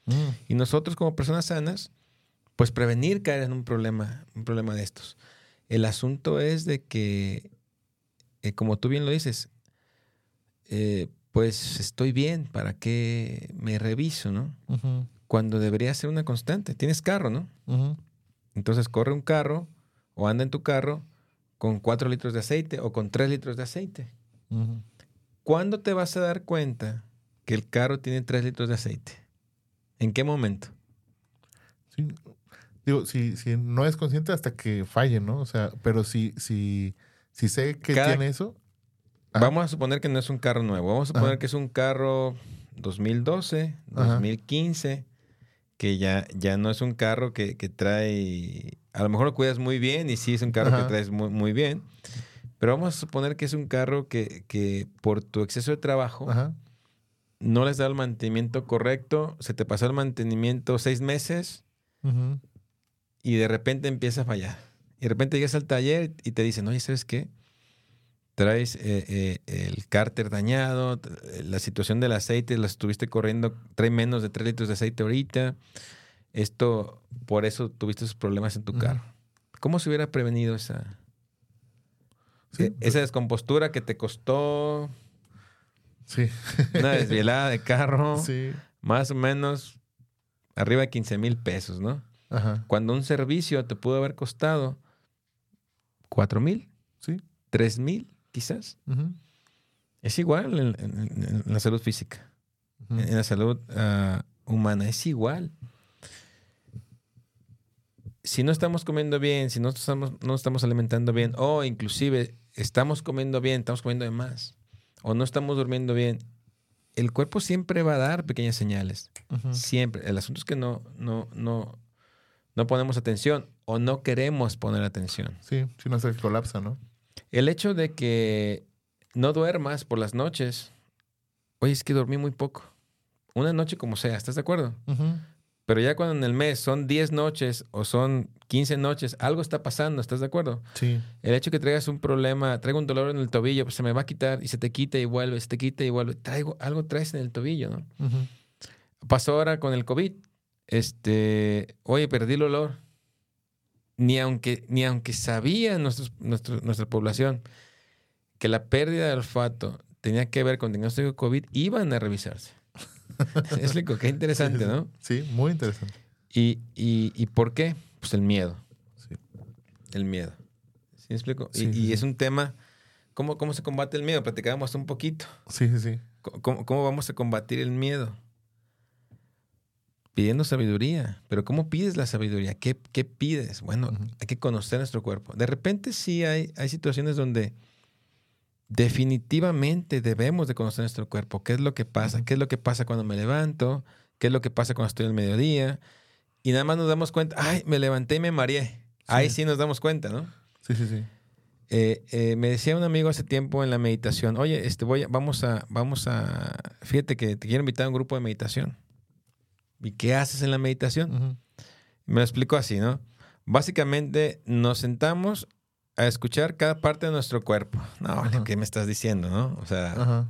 Mm. Y nosotros como personas sanas, pues prevenir caer en un problema, un problema de estos. El asunto es de que, eh, como tú bien lo dices, eh, pues estoy bien, ¿para qué me reviso, no? Uh-huh. Cuando debería ser una constante. Tienes carro, ¿no? Uh-huh. Entonces corre un carro o anda en tu carro con cuatro litros de aceite o con tres litros de aceite. Uh-huh. ¿Cuándo te vas a dar cuenta que el carro tiene tres litros de aceite? ¿En qué momento? Sí, digo, si, si no es consciente hasta que falle, ¿no? O sea, pero si, si, si sé que Cada, tiene eso... Vamos ah. a suponer que no es un carro nuevo. Vamos a suponer Ajá. que es un carro dos mil doce, dos mil quince... Ajá. Que ya, ya no es un carro que, que trae... A lo mejor lo cuidas muy bien y sí es un carro Ajá. que traes muy, muy bien. Pero vamos a suponer que es un carro que, que por tu exceso de trabajo Ajá. no les da el mantenimiento correcto. Se te pasó el mantenimiento seis meses uh-huh. y de repente empieza a fallar. Y de repente llegas al taller y te dicen, oye, ¿sabes qué? Traes eh, eh, el cárter dañado, la situación del aceite, la estuviste corriendo, trae menos de tres litros de aceite ahorita. Esto, por eso tuviste esos problemas en tu uh-huh. carro. ¿Cómo se hubiera prevenido esa, sí, eh, esa descompostura que te costó sí. una desvielada de carro? Sí. Más o menos arriba de quince mil pesos, ¿no? Ajá. Cuando un servicio te pudo haber costado cuatro mil, sí. tres mil. Quizás. Uh-huh. Es igual en, en, en la salud física, uh-huh. en la salud uh, humana, es igual. Si no estamos comiendo bien, si no estamos, no estamos alimentando bien, o inclusive estamos comiendo bien, estamos comiendo de más, o no estamos durmiendo bien, el cuerpo siempre va a dar pequeñas señales. Uh-huh. Siempre. El asunto es que no, no, no, no ponemos atención o no queremos poner atención. Sí, si no se colapsa, ¿no? El hecho de que no duermas por las noches, oye, es que dormí muy poco. Una noche como sea, ¿estás de acuerdo? Uh-huh. Pero ya cuando en el mes son diez noches o son quince noches, algo está pasando, ¿estás de acuerdo? Sí. El hecho de que traigas un problema, traigo un dolor en el tobillo, pues se me va a quitar y se te quita y vuelve, se te quita y vuelve. Traigo, algo traes en el tobillo, ¿no? Uh-huh. Pasó ahora con el COVID. Este, oye, perdí el olor. Ni aunque, ni aunque sabía nuestros, nuestro, nuestra población que la pérdida de olfato tenía que ver con diagnóstico de COVID, iban a revisarse. ¿Me explico? Qué interesante, sí, ¿no? Sí, muy interesante. ¿Y, y, y por qué? Pues el miedo. Sí. El miedo. ¿Sí me explico? Sí, y, sí, y sí. es un tema... ¿Cómo, ¿Cómo se combate el miedo? Platicábamos un poquito. Sí, sí, sí. ¿Cómo, ¿Cómo vamos a combatir el miedo? Pidiendo sabiduría. Pero ¿cómo pides la sabiduría? ¿Qué, qué pides? Bueno, uh-huh. hay que conocer nuestro cuerpo. De repente sí hay, hay situaciones donde definitivamente debemos de conocer nuestro cuerpo. ¿Qué es lo que pasa? Uh-huh. ¿Qué es lo que pasa cuando me levanto? ¿Qué es lo que pasa cuando estoy al mediodía? Y nada más nos damos cuenta, ay, me levanté y me mareé. Sí. Ahí sí nos damos cuenta, ¿no? Sí, sí, sí. Eh, eh, me decía un amigo hace tiempo en la meditación, oye, este, voy a, vamos a, vamos a, fíjate que te quiero invitar a un grupo de meditación. ¿Y qué haces en la meditación? Uh-huh. Me lo explicó así, ¿no? Básicamente nos sentamos a escuchar cada parte de nuestro cuerpo. No, uh-huh. ¿qué me estás diciendo, no? O sea, uh-huh.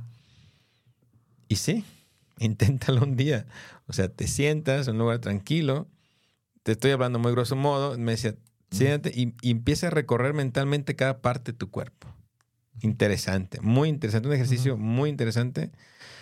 y sí, inténtalo un día. O sea, te sientas en un lugar tranquilo, te estoy hablando muy grosso modo, me decía, siéntate y, y empieza a recorrer mentalmente cada parte de tu cuerpo. Interesante, muy interesante, un ejercicio uh-huh. muy interesante.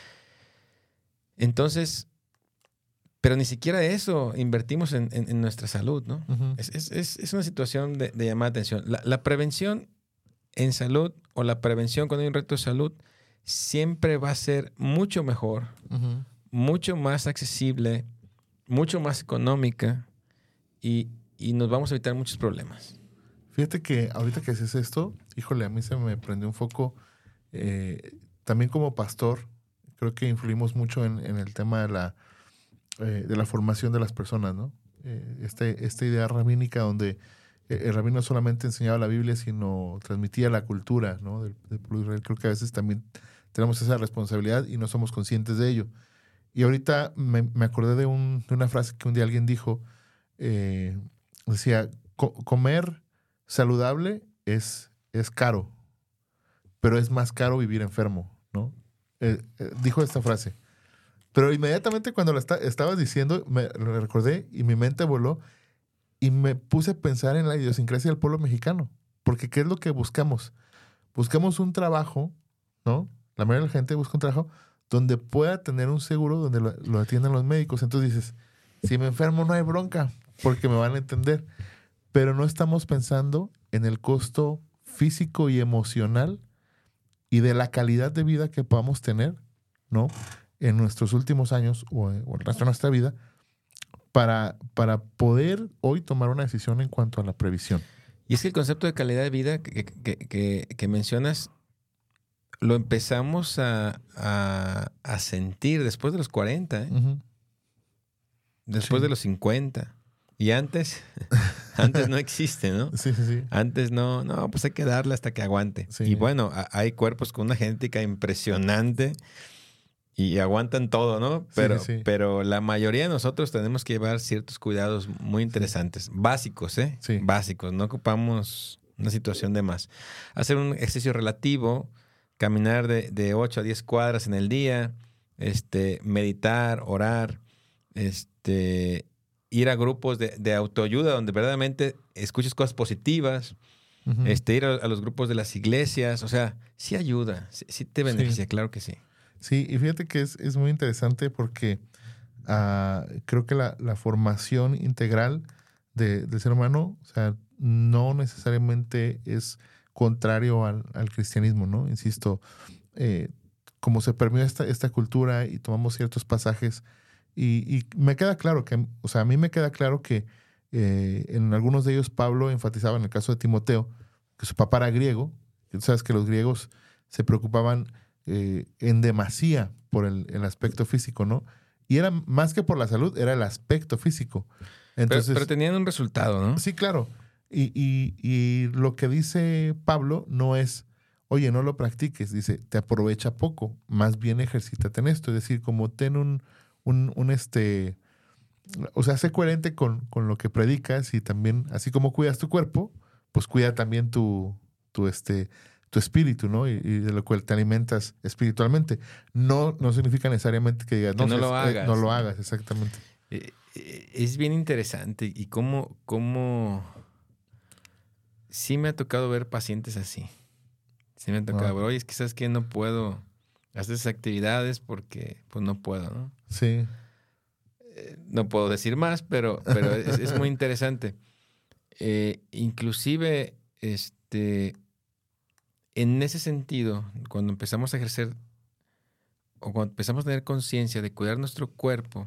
Entonces, pero ni siquiera eso invertimos en, en, en nuestra salud, ¿no? Uh-huh. Es, es, es una situación de, de llamar atención. La, la prevención en salud o la prevención cuando hay un reto de salud siempre va a ser mucho mejor, uh-huh. mucho más accesible, mucho más económica y, y nos vamos a evitar muchos problemas. Fíjate que ahorita que haces esto, híjole, a mí se me prendió un foco. Eh, también como pastor, creo que influimos mucho en, en el tema de la, eh, de la formación de las personas, ¿no? Eh, este, esta idea rabínica donde eh, el rabino no solamente enseñaba la Biblia, sino transmitía la cultura, ¿no? Del, del pueblo de Israel. Creo que a veces también tenemos esa responsabilidad y no somos conscientes de ello. Y ahorita me, me acordé de, un, de una frase que un día alguien dijo, eh, decía, co- comer saludable es, es caro, pero es más caro vivir enfermo, ¿no? Eh, eh, dijo esta frase. Pero inmediatamente cuando lo está, estabas diciendo, me lo recordé y mi mente voló y me puse a pensar en la idiosincrasia del pueblo mexicano. Porque ¿qué es lo que buscamos? Buscamos un trabajo, ¿no? La mayoría de la gente busca un trabajo donde pueda tener un seguro, donde lo, lo atiendan los médicos. Entonces dices, si me enfermo no hay bronca, porque me van a entender. Pero no estamos pensando en el costo físico y emocional y de la calidad de vida que podamos tener, ¿no? En nuestros últimos años o, o el resto de nuestra vida para, para poder hoy tomar una decisión en cuanto a la previsión. Y es que el concepto de calidad de vida que, que, que, que mencionas lo empezamos a, a, a sentir después de los cuarenta, ¿eh? Uh-huh. Después Sí. de los cincuenta. Y antes, antes no existe, ¿no? Sí, sí, sí. Antes no, no, pues hay que darle hasta que aguante. Sí. Y bueno, a, hay cuerpos con una genética impresionante y aguantan todo, ¿no? Pero, sí, sí. pero la mayoría de nosotros tenemos que llevar ciertos cuidados muy interesantes, sí. Básicos, ¿eh? Sí. Básicos, no ocupamos una situación de más. Hacer un ejercicio relativo, caminar de, de ocho a diez cuadras en el día, este, meditar, orar, este... ir a grupos de, de autoayuda donde verdaderamente escuches cosas positivas, uh-huh. este, ir a, a los grupos de las iglesias, o sea, sí ayuda, sí, sí te beneficia, sí. Claro que sí. Sí, y fíjate que es, es muy interesante porque uh, creo que la, la formación integral de, del ser humano, o sea, no necesariamente es contrario al, al cristianismo, ¿no? Insisto, eh, como se permeó esta, esta cultura y tomamos ciertos pasajes. Y, y me queda claro que, o sea, a mí me queda claro que eh, en algunos de ellos Pablo enfatizaba, en el caso de Timoteo, que su papá era griego. Sabes que los griegos se preocupaban eh, en demasía por el, el aspecto físico, ¿no? Y era más que por la salud, era el aspecto físico. Entonces, pero, pero tenían un resultado, ¿no? Sí, claro. Y, y, y lo que dice Pablo no es, oye, no lo practiques. Dice, te aprovecha poco. Más bien ejercítate en esto. Es decir, como ten un... Un, un este, o sea, sé coherente con, con lo que predicas y también, así como cuidas tu cuerpo, pues cuida también tu, tu, este, tu espíritu, ¿no? Y, y de lo cual te alimentas espiritualmente. No, no significa necesariamente que digas, que no, no, es, lo hagas, eh, no lo ¿no? hagas, exactamente. Eh, eh, es bien interesante y cómo, cómo sí me ha tocado ver pacientes así. Sí me ha tocado Wow. ver, oye, es que sabes que no puedo hacer esas actividades porque pues no puedo, ¿no? Sí. Eh, no puedo decir más, pero, pero es, es muy interesante. Eh, inclusive, este, en ese sentido, cuando empezamos a ejercer o cuando empezamos a tener conciencia de cuidar nuestro cuerpo,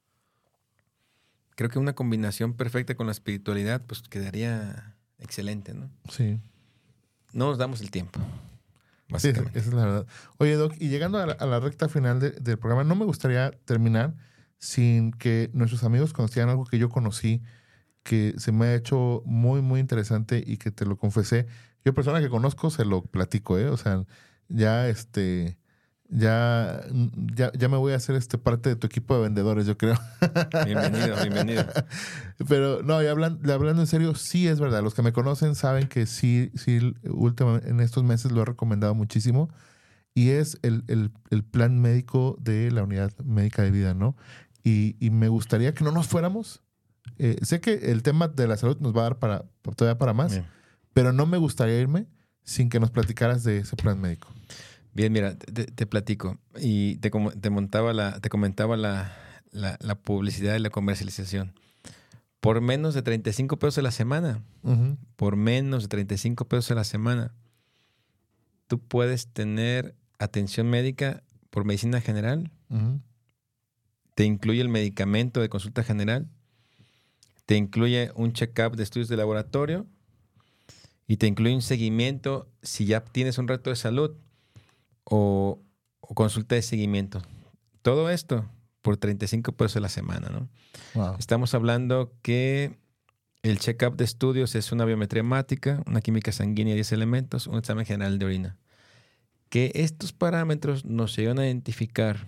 creo que una combinación perfecta con la espiritualidad, pues quedaría excelente, ¿no? Sí. No nos damos el tiempo. Sí, esa es la verdad. Oye, Doc, y llegando a la, a la recta final de, del programa, no me gustaría terminar sin que nuestros amigos conocieran algo que yo conocí, que se me ha hecho muy, muy interesante y que te lo confesé. Yo, persona que conozco, se lo platico, ¿eh? O sea, ya, este, ya, ya, ya me voy a hacer este parte de tu equipo de vendedores, yo creo. Bienvenido, bienvenido. Pero no, y hablando, hablando en serio, sí es verdad. Los que me conocen saben que sí, sí, últimamente, en estos meses lo he recomendado muchísimo. Y es el, el, el plan médico de la unidad médica de vida, ¿no? Y, y me gustaría que no nos fuéramos. Eh, sé que el tema de la salud nos va a dar para, todavía para más, Bien. Pero no me gustaría irme sin que nos platicaras de ese plan médico. Bien, mira, te, te platico. Y te, te, montaba la, te comentaba la, la, la publicidad y la comercialización. Por menos de treinta y cinco pesos a la semana, uh-huh. por menos de treinta y cinco pesos a la semana, tú puedes tener atención médica por medicina general. Uh-huh. Te incluye el medicamento de consulta general. Te incluye un check-up de estudios de laboratorio. Y te incluye un seguimiento si ya tienes un reto de salud o, o consulta de seguimiento. Todo esto por treinta y cinco pesos a la semana, ¿no? Wow. Estamos hablando que el check-up de estudios es una biometría hemática, una química sanguínea de diez elementos, un examen general de orina. Que estos parámetros nos ayudan a identificar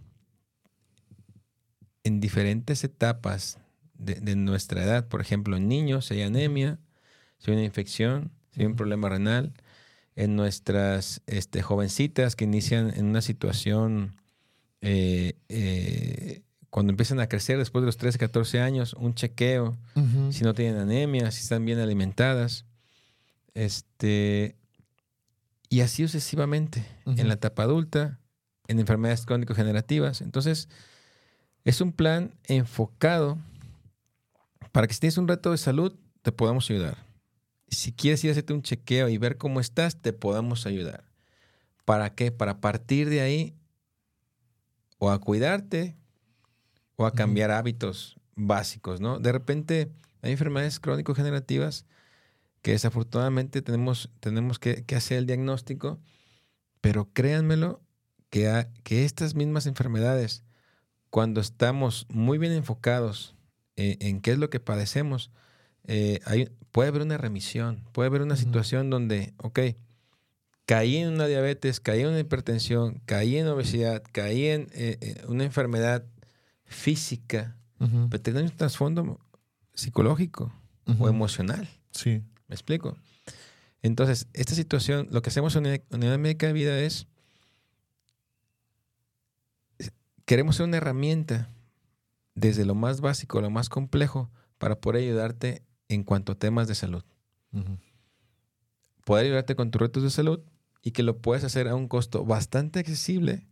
en diferentes etapas de, de nuestra edad. Por ejemplo, en niños, si hay anemia, si hay una infección, si hay un problema renal. En nuestras este, jovencitas que inician en una situación eh, eh, cuando empiezan a crecer después de los trece, catorce años, un chequeo, Uh-huh. si no tienen anemia, si están bien alimentadas, este, y así sucesivamente, Uh-huh. en la etapa adulta, en enfermedades crónico-generativas. Entonces, es un plan enfocado para que si tienes un reto de salud, te podamos ayudar. Si quieres ir a hacerte un chequeo y ver cómo estás, te podamos ayudar. ¿Para qué? Para partir de ahí o a cuidarte o a cambiar uh-huh. hábitos básicos, ¿no? De repente hay enfermedades crónico-generativas que desafortunadamente tenemos, tenemos que, que hacer el diagnóstico, pero créanmelo que, a, que estas mismas enfermedades, cuando estamos muy bien enfocados en, en qué es lo que padecemos, eh, hay, puede haber una remisión, puede haber una uh-huh. situación donde, ok, caí en una diabetes, caí en una hipertensión, caí en obesidad, caí en eh, una enfermedad física, uh-huh. pero tiene un trasfondo psicológico uh-huh. o emocional. Sí. ¿Me explico? Entonces, esta situación, lo que hacemos en la Unidad Médica de Vida es, queremos ser una herramienta desde lo más básico a lo más complejo para poder ayudarte en cuanto a temas de salud. Uh-huh. Poder ayudarte con tus retos de salud y que lo puedes hacer a un costo bastante accesible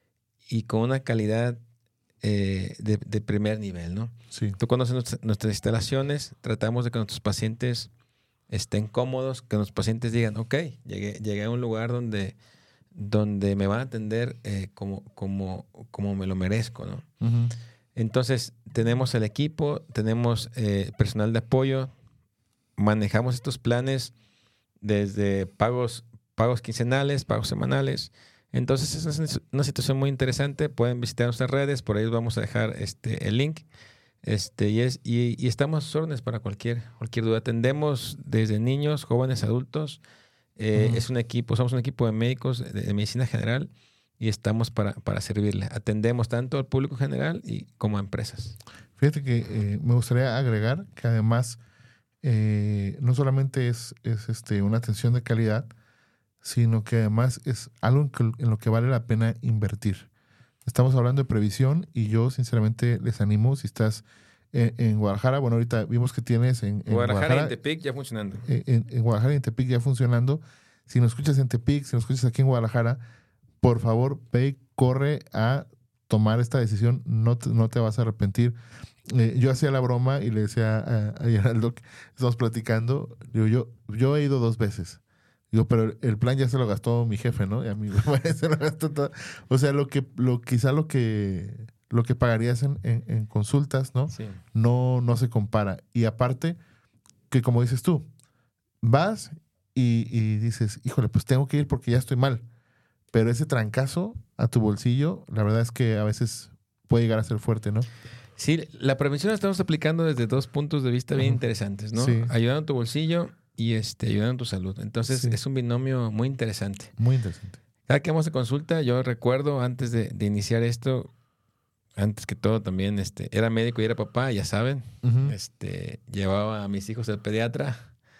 y con una calidad eh, de, de primer nivel, ¿no? Sí. Tú conoces nuestras, nuestras instalaciones, tratamos de que nuestros pacientes estén cómodos, que nuestros pacientes digan, ok, llegué, llegué a un lugar donde, donde me van a atender eh, como, como, como me lo merezco, ¿no? Uh-huh. Entonces, tenemos el equipo, tenemos eh, personal de apoyo, manejamos estos planes desde pagos, pagos quincenales, pagos semanales. Entonces, es una situación muy interesante. Pueden visitar nuestras redes, por ahí vamos a dejar este, el link. Este, y, es, y, y estamos a sus órdenes para cualquier, cualquier duda. Atendemos desde niños, jóvenes, adultos. Eh, uh-huh. Es un equipo, somos un equipo de médicos de, de medicina general y estamos para, para servirle. Atendemos tanto al público general y como a empresas. Fíjate que eh, me gustaría agregar que además eh, no solamente es, es este, una atención de calidad, sino que además es algo en, que, en lo que vale la pena invertir. Estamos hablando de previsión y yo sinceramente les animo, si estás en, en Guadalajara, bueno, ahorita vimos que tienes en, en Guadalajara, Guadalajara y en Tepic ya funcionando. En, en Guadalajara y en Tepic ya funcionando. Si nos escuchas en Tepic, si nos escuchas aquí en Guadalajara, por favor, ve y corre a tomar esta decisión, no te, no te vas a arrepentir. Eh, yo hacía la broma y le decía a, a Geraldo que estamos platicando, digo, yo, yo he ido dos veces. Digo, pero el plan ya se lo gastó mi jefe, ¿no? Y a mí se lo gastó todo. O sea, lo que, lo, quizá lo que, lo que pagarías en, en, en consultas, ¿no? Sí. No, no se compara. Y aparte, que como dices tú, vas y, y dices, híjole, pues tengo que ir porque ya estoy mal. Pero ese trancazo a tu bolsillo, la verdad es que a veces puede llegar a ser fuerte, ¿no? Sí, la prevención la estamos aplicando desde dos puntos de vista bien uh-huh. interesantes, ¿no? Sí. Ayudando a tu bolsillo y este, ayudando a tu salud. Entonces, sí. es un binomio muy interesante. Muy interesante. Cada que vamos a consulta, yo recuerdo antes de, de iniciar esto, antes que todo también, este, era médico y era papá, ya saben. Uh-huh. Este, llevaba a mis hijos al pediatra,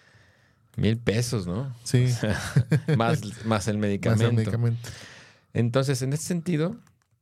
mil pesos, ¿no? Sí. O sea, más, más el medicamento. Más el medicamento. Entonces, en este sentido,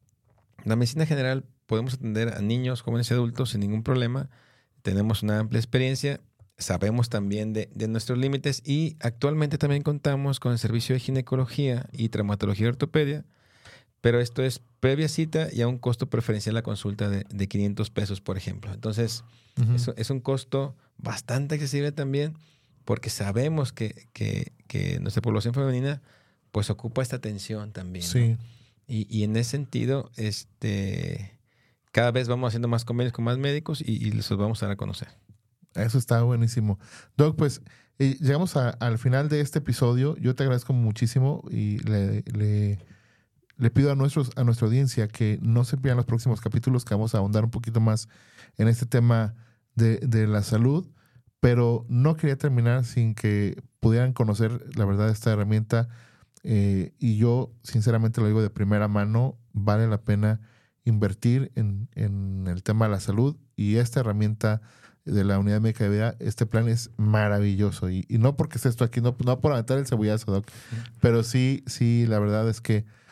la medicina general podemos atender a niños, jóvenes y adultos sin ningún problema. Tenemos una amplia experiencia. Sabemos también de, de nuestros límites y actualmente también contamos con el servicio de ginecología y traumatología y ortopedia, pero esto es previa cita y a un costo preferencial la consulta de, de quinientos pesos, por ejemplo. Entonces, uh-huh. es, es un costo bastante accesible también porque sabemos que, que, que nuestra población femenina pues ocupa esta atención también. Sí. ¿no? Y, y en ese sentido, este, cada vez vamos haciendo más convenios con más médicos y, y los vamos a dar a conocer. Eso está buenísimo. Doc, pues eh, llegamos a, al final de este episodio. Yo te agradezco muchísimo y le, le, le pido a, nuestros, a nuestra audiencia que no se pierdan los próximos capítulos, que vamos a ahondar un poquito más en este tema de, de la salud. Pero no quería terminar sin que pudieran conocer la verdad de esta herramienta. Eh, y yo, sinceramente, lo digo de primera mano, vale la pena invertir en, en el tema de la salud. Y esta herramienta de la Unidad Médica de Vida, este plan es maravilloso. Y, y no porque esté esto aquí, no, no por aventar el cebollazo, Doc, pero sí, sí, la verdad es que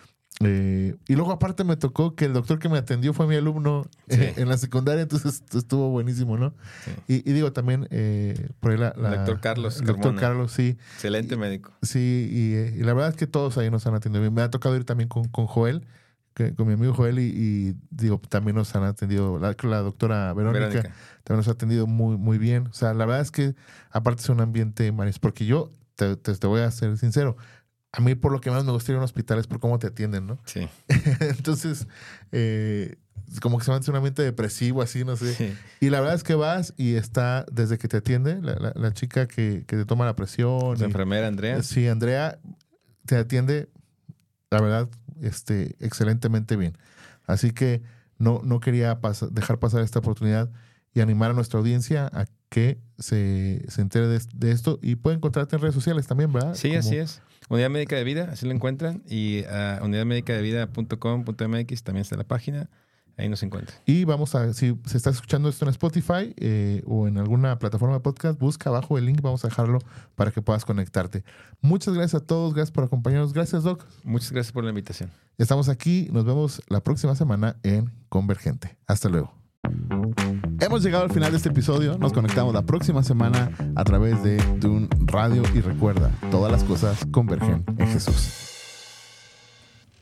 Eh, y luego aparte me tocó que el doctor que me atendió fue mi alumno Sí. eh, en la secundaria, entonces estuvo buenísimo, ¿no? Sí. Y, y digo también, eh, por ahí la, la- El doctor Carlos el doctor Carmona. Carlos, sí. Excelente médico. Sí, y, eh, y la verdad es que todos ahí nos han atendido bien. Me ha tocado ir también con, con Joel, que- con mi amigo Joel, y, y digo, también nos han atendido, la, la doctora Verónica, Verónica. también nos ha atendido muy, muy bien. O sea, la verdad es que aparte es un ambiente maravilloso, porque yo, te, te, te voy a ser sincero, a mí por lo que más me gusta ir a un hospital es por cómo te atienden, ¿no? Sí. Entonces, eh, como que se me hace un ambiente depresivo, así, no sé. Sí. Y la verdad es que vas y está, desde que te atiende, la, la, la chica que, que te toma la presión. La y- enfermera Andrea. Sí, Andrea te atiende, la verdad, este, excelentemente bien. Así que no, no quería pas- dejar pasar esta oportunidad y animar a nuestra audiencia a que se, se entere de, de esto y puede encontrarte en redes sociales también, ¿verdad? Sí, Como- así es. Unidad Médica de Vida, así lo encuentran. Y uh, unidad médica de vida punto com punto m x también está la página. Ahí nos encuentran. Y vamos a, si se está escuchando esto en Spotify eh, o en alguna plataforma de podcast, busca abajo el link, vamos a dejarlo para que puedas conectarte. Muchas gracias a todos, gracias por acompañarnos. Gracias, Doc. Muchas gracias por la invitación. Estamos aquí, nos vemos la próxima semana en Convergente. Hasta luego. Hemos llegado al final de este episodio. Nos conectamos la próxima semana a través de Dune Radio y recuerda, todas las cosas convergen en Jesús.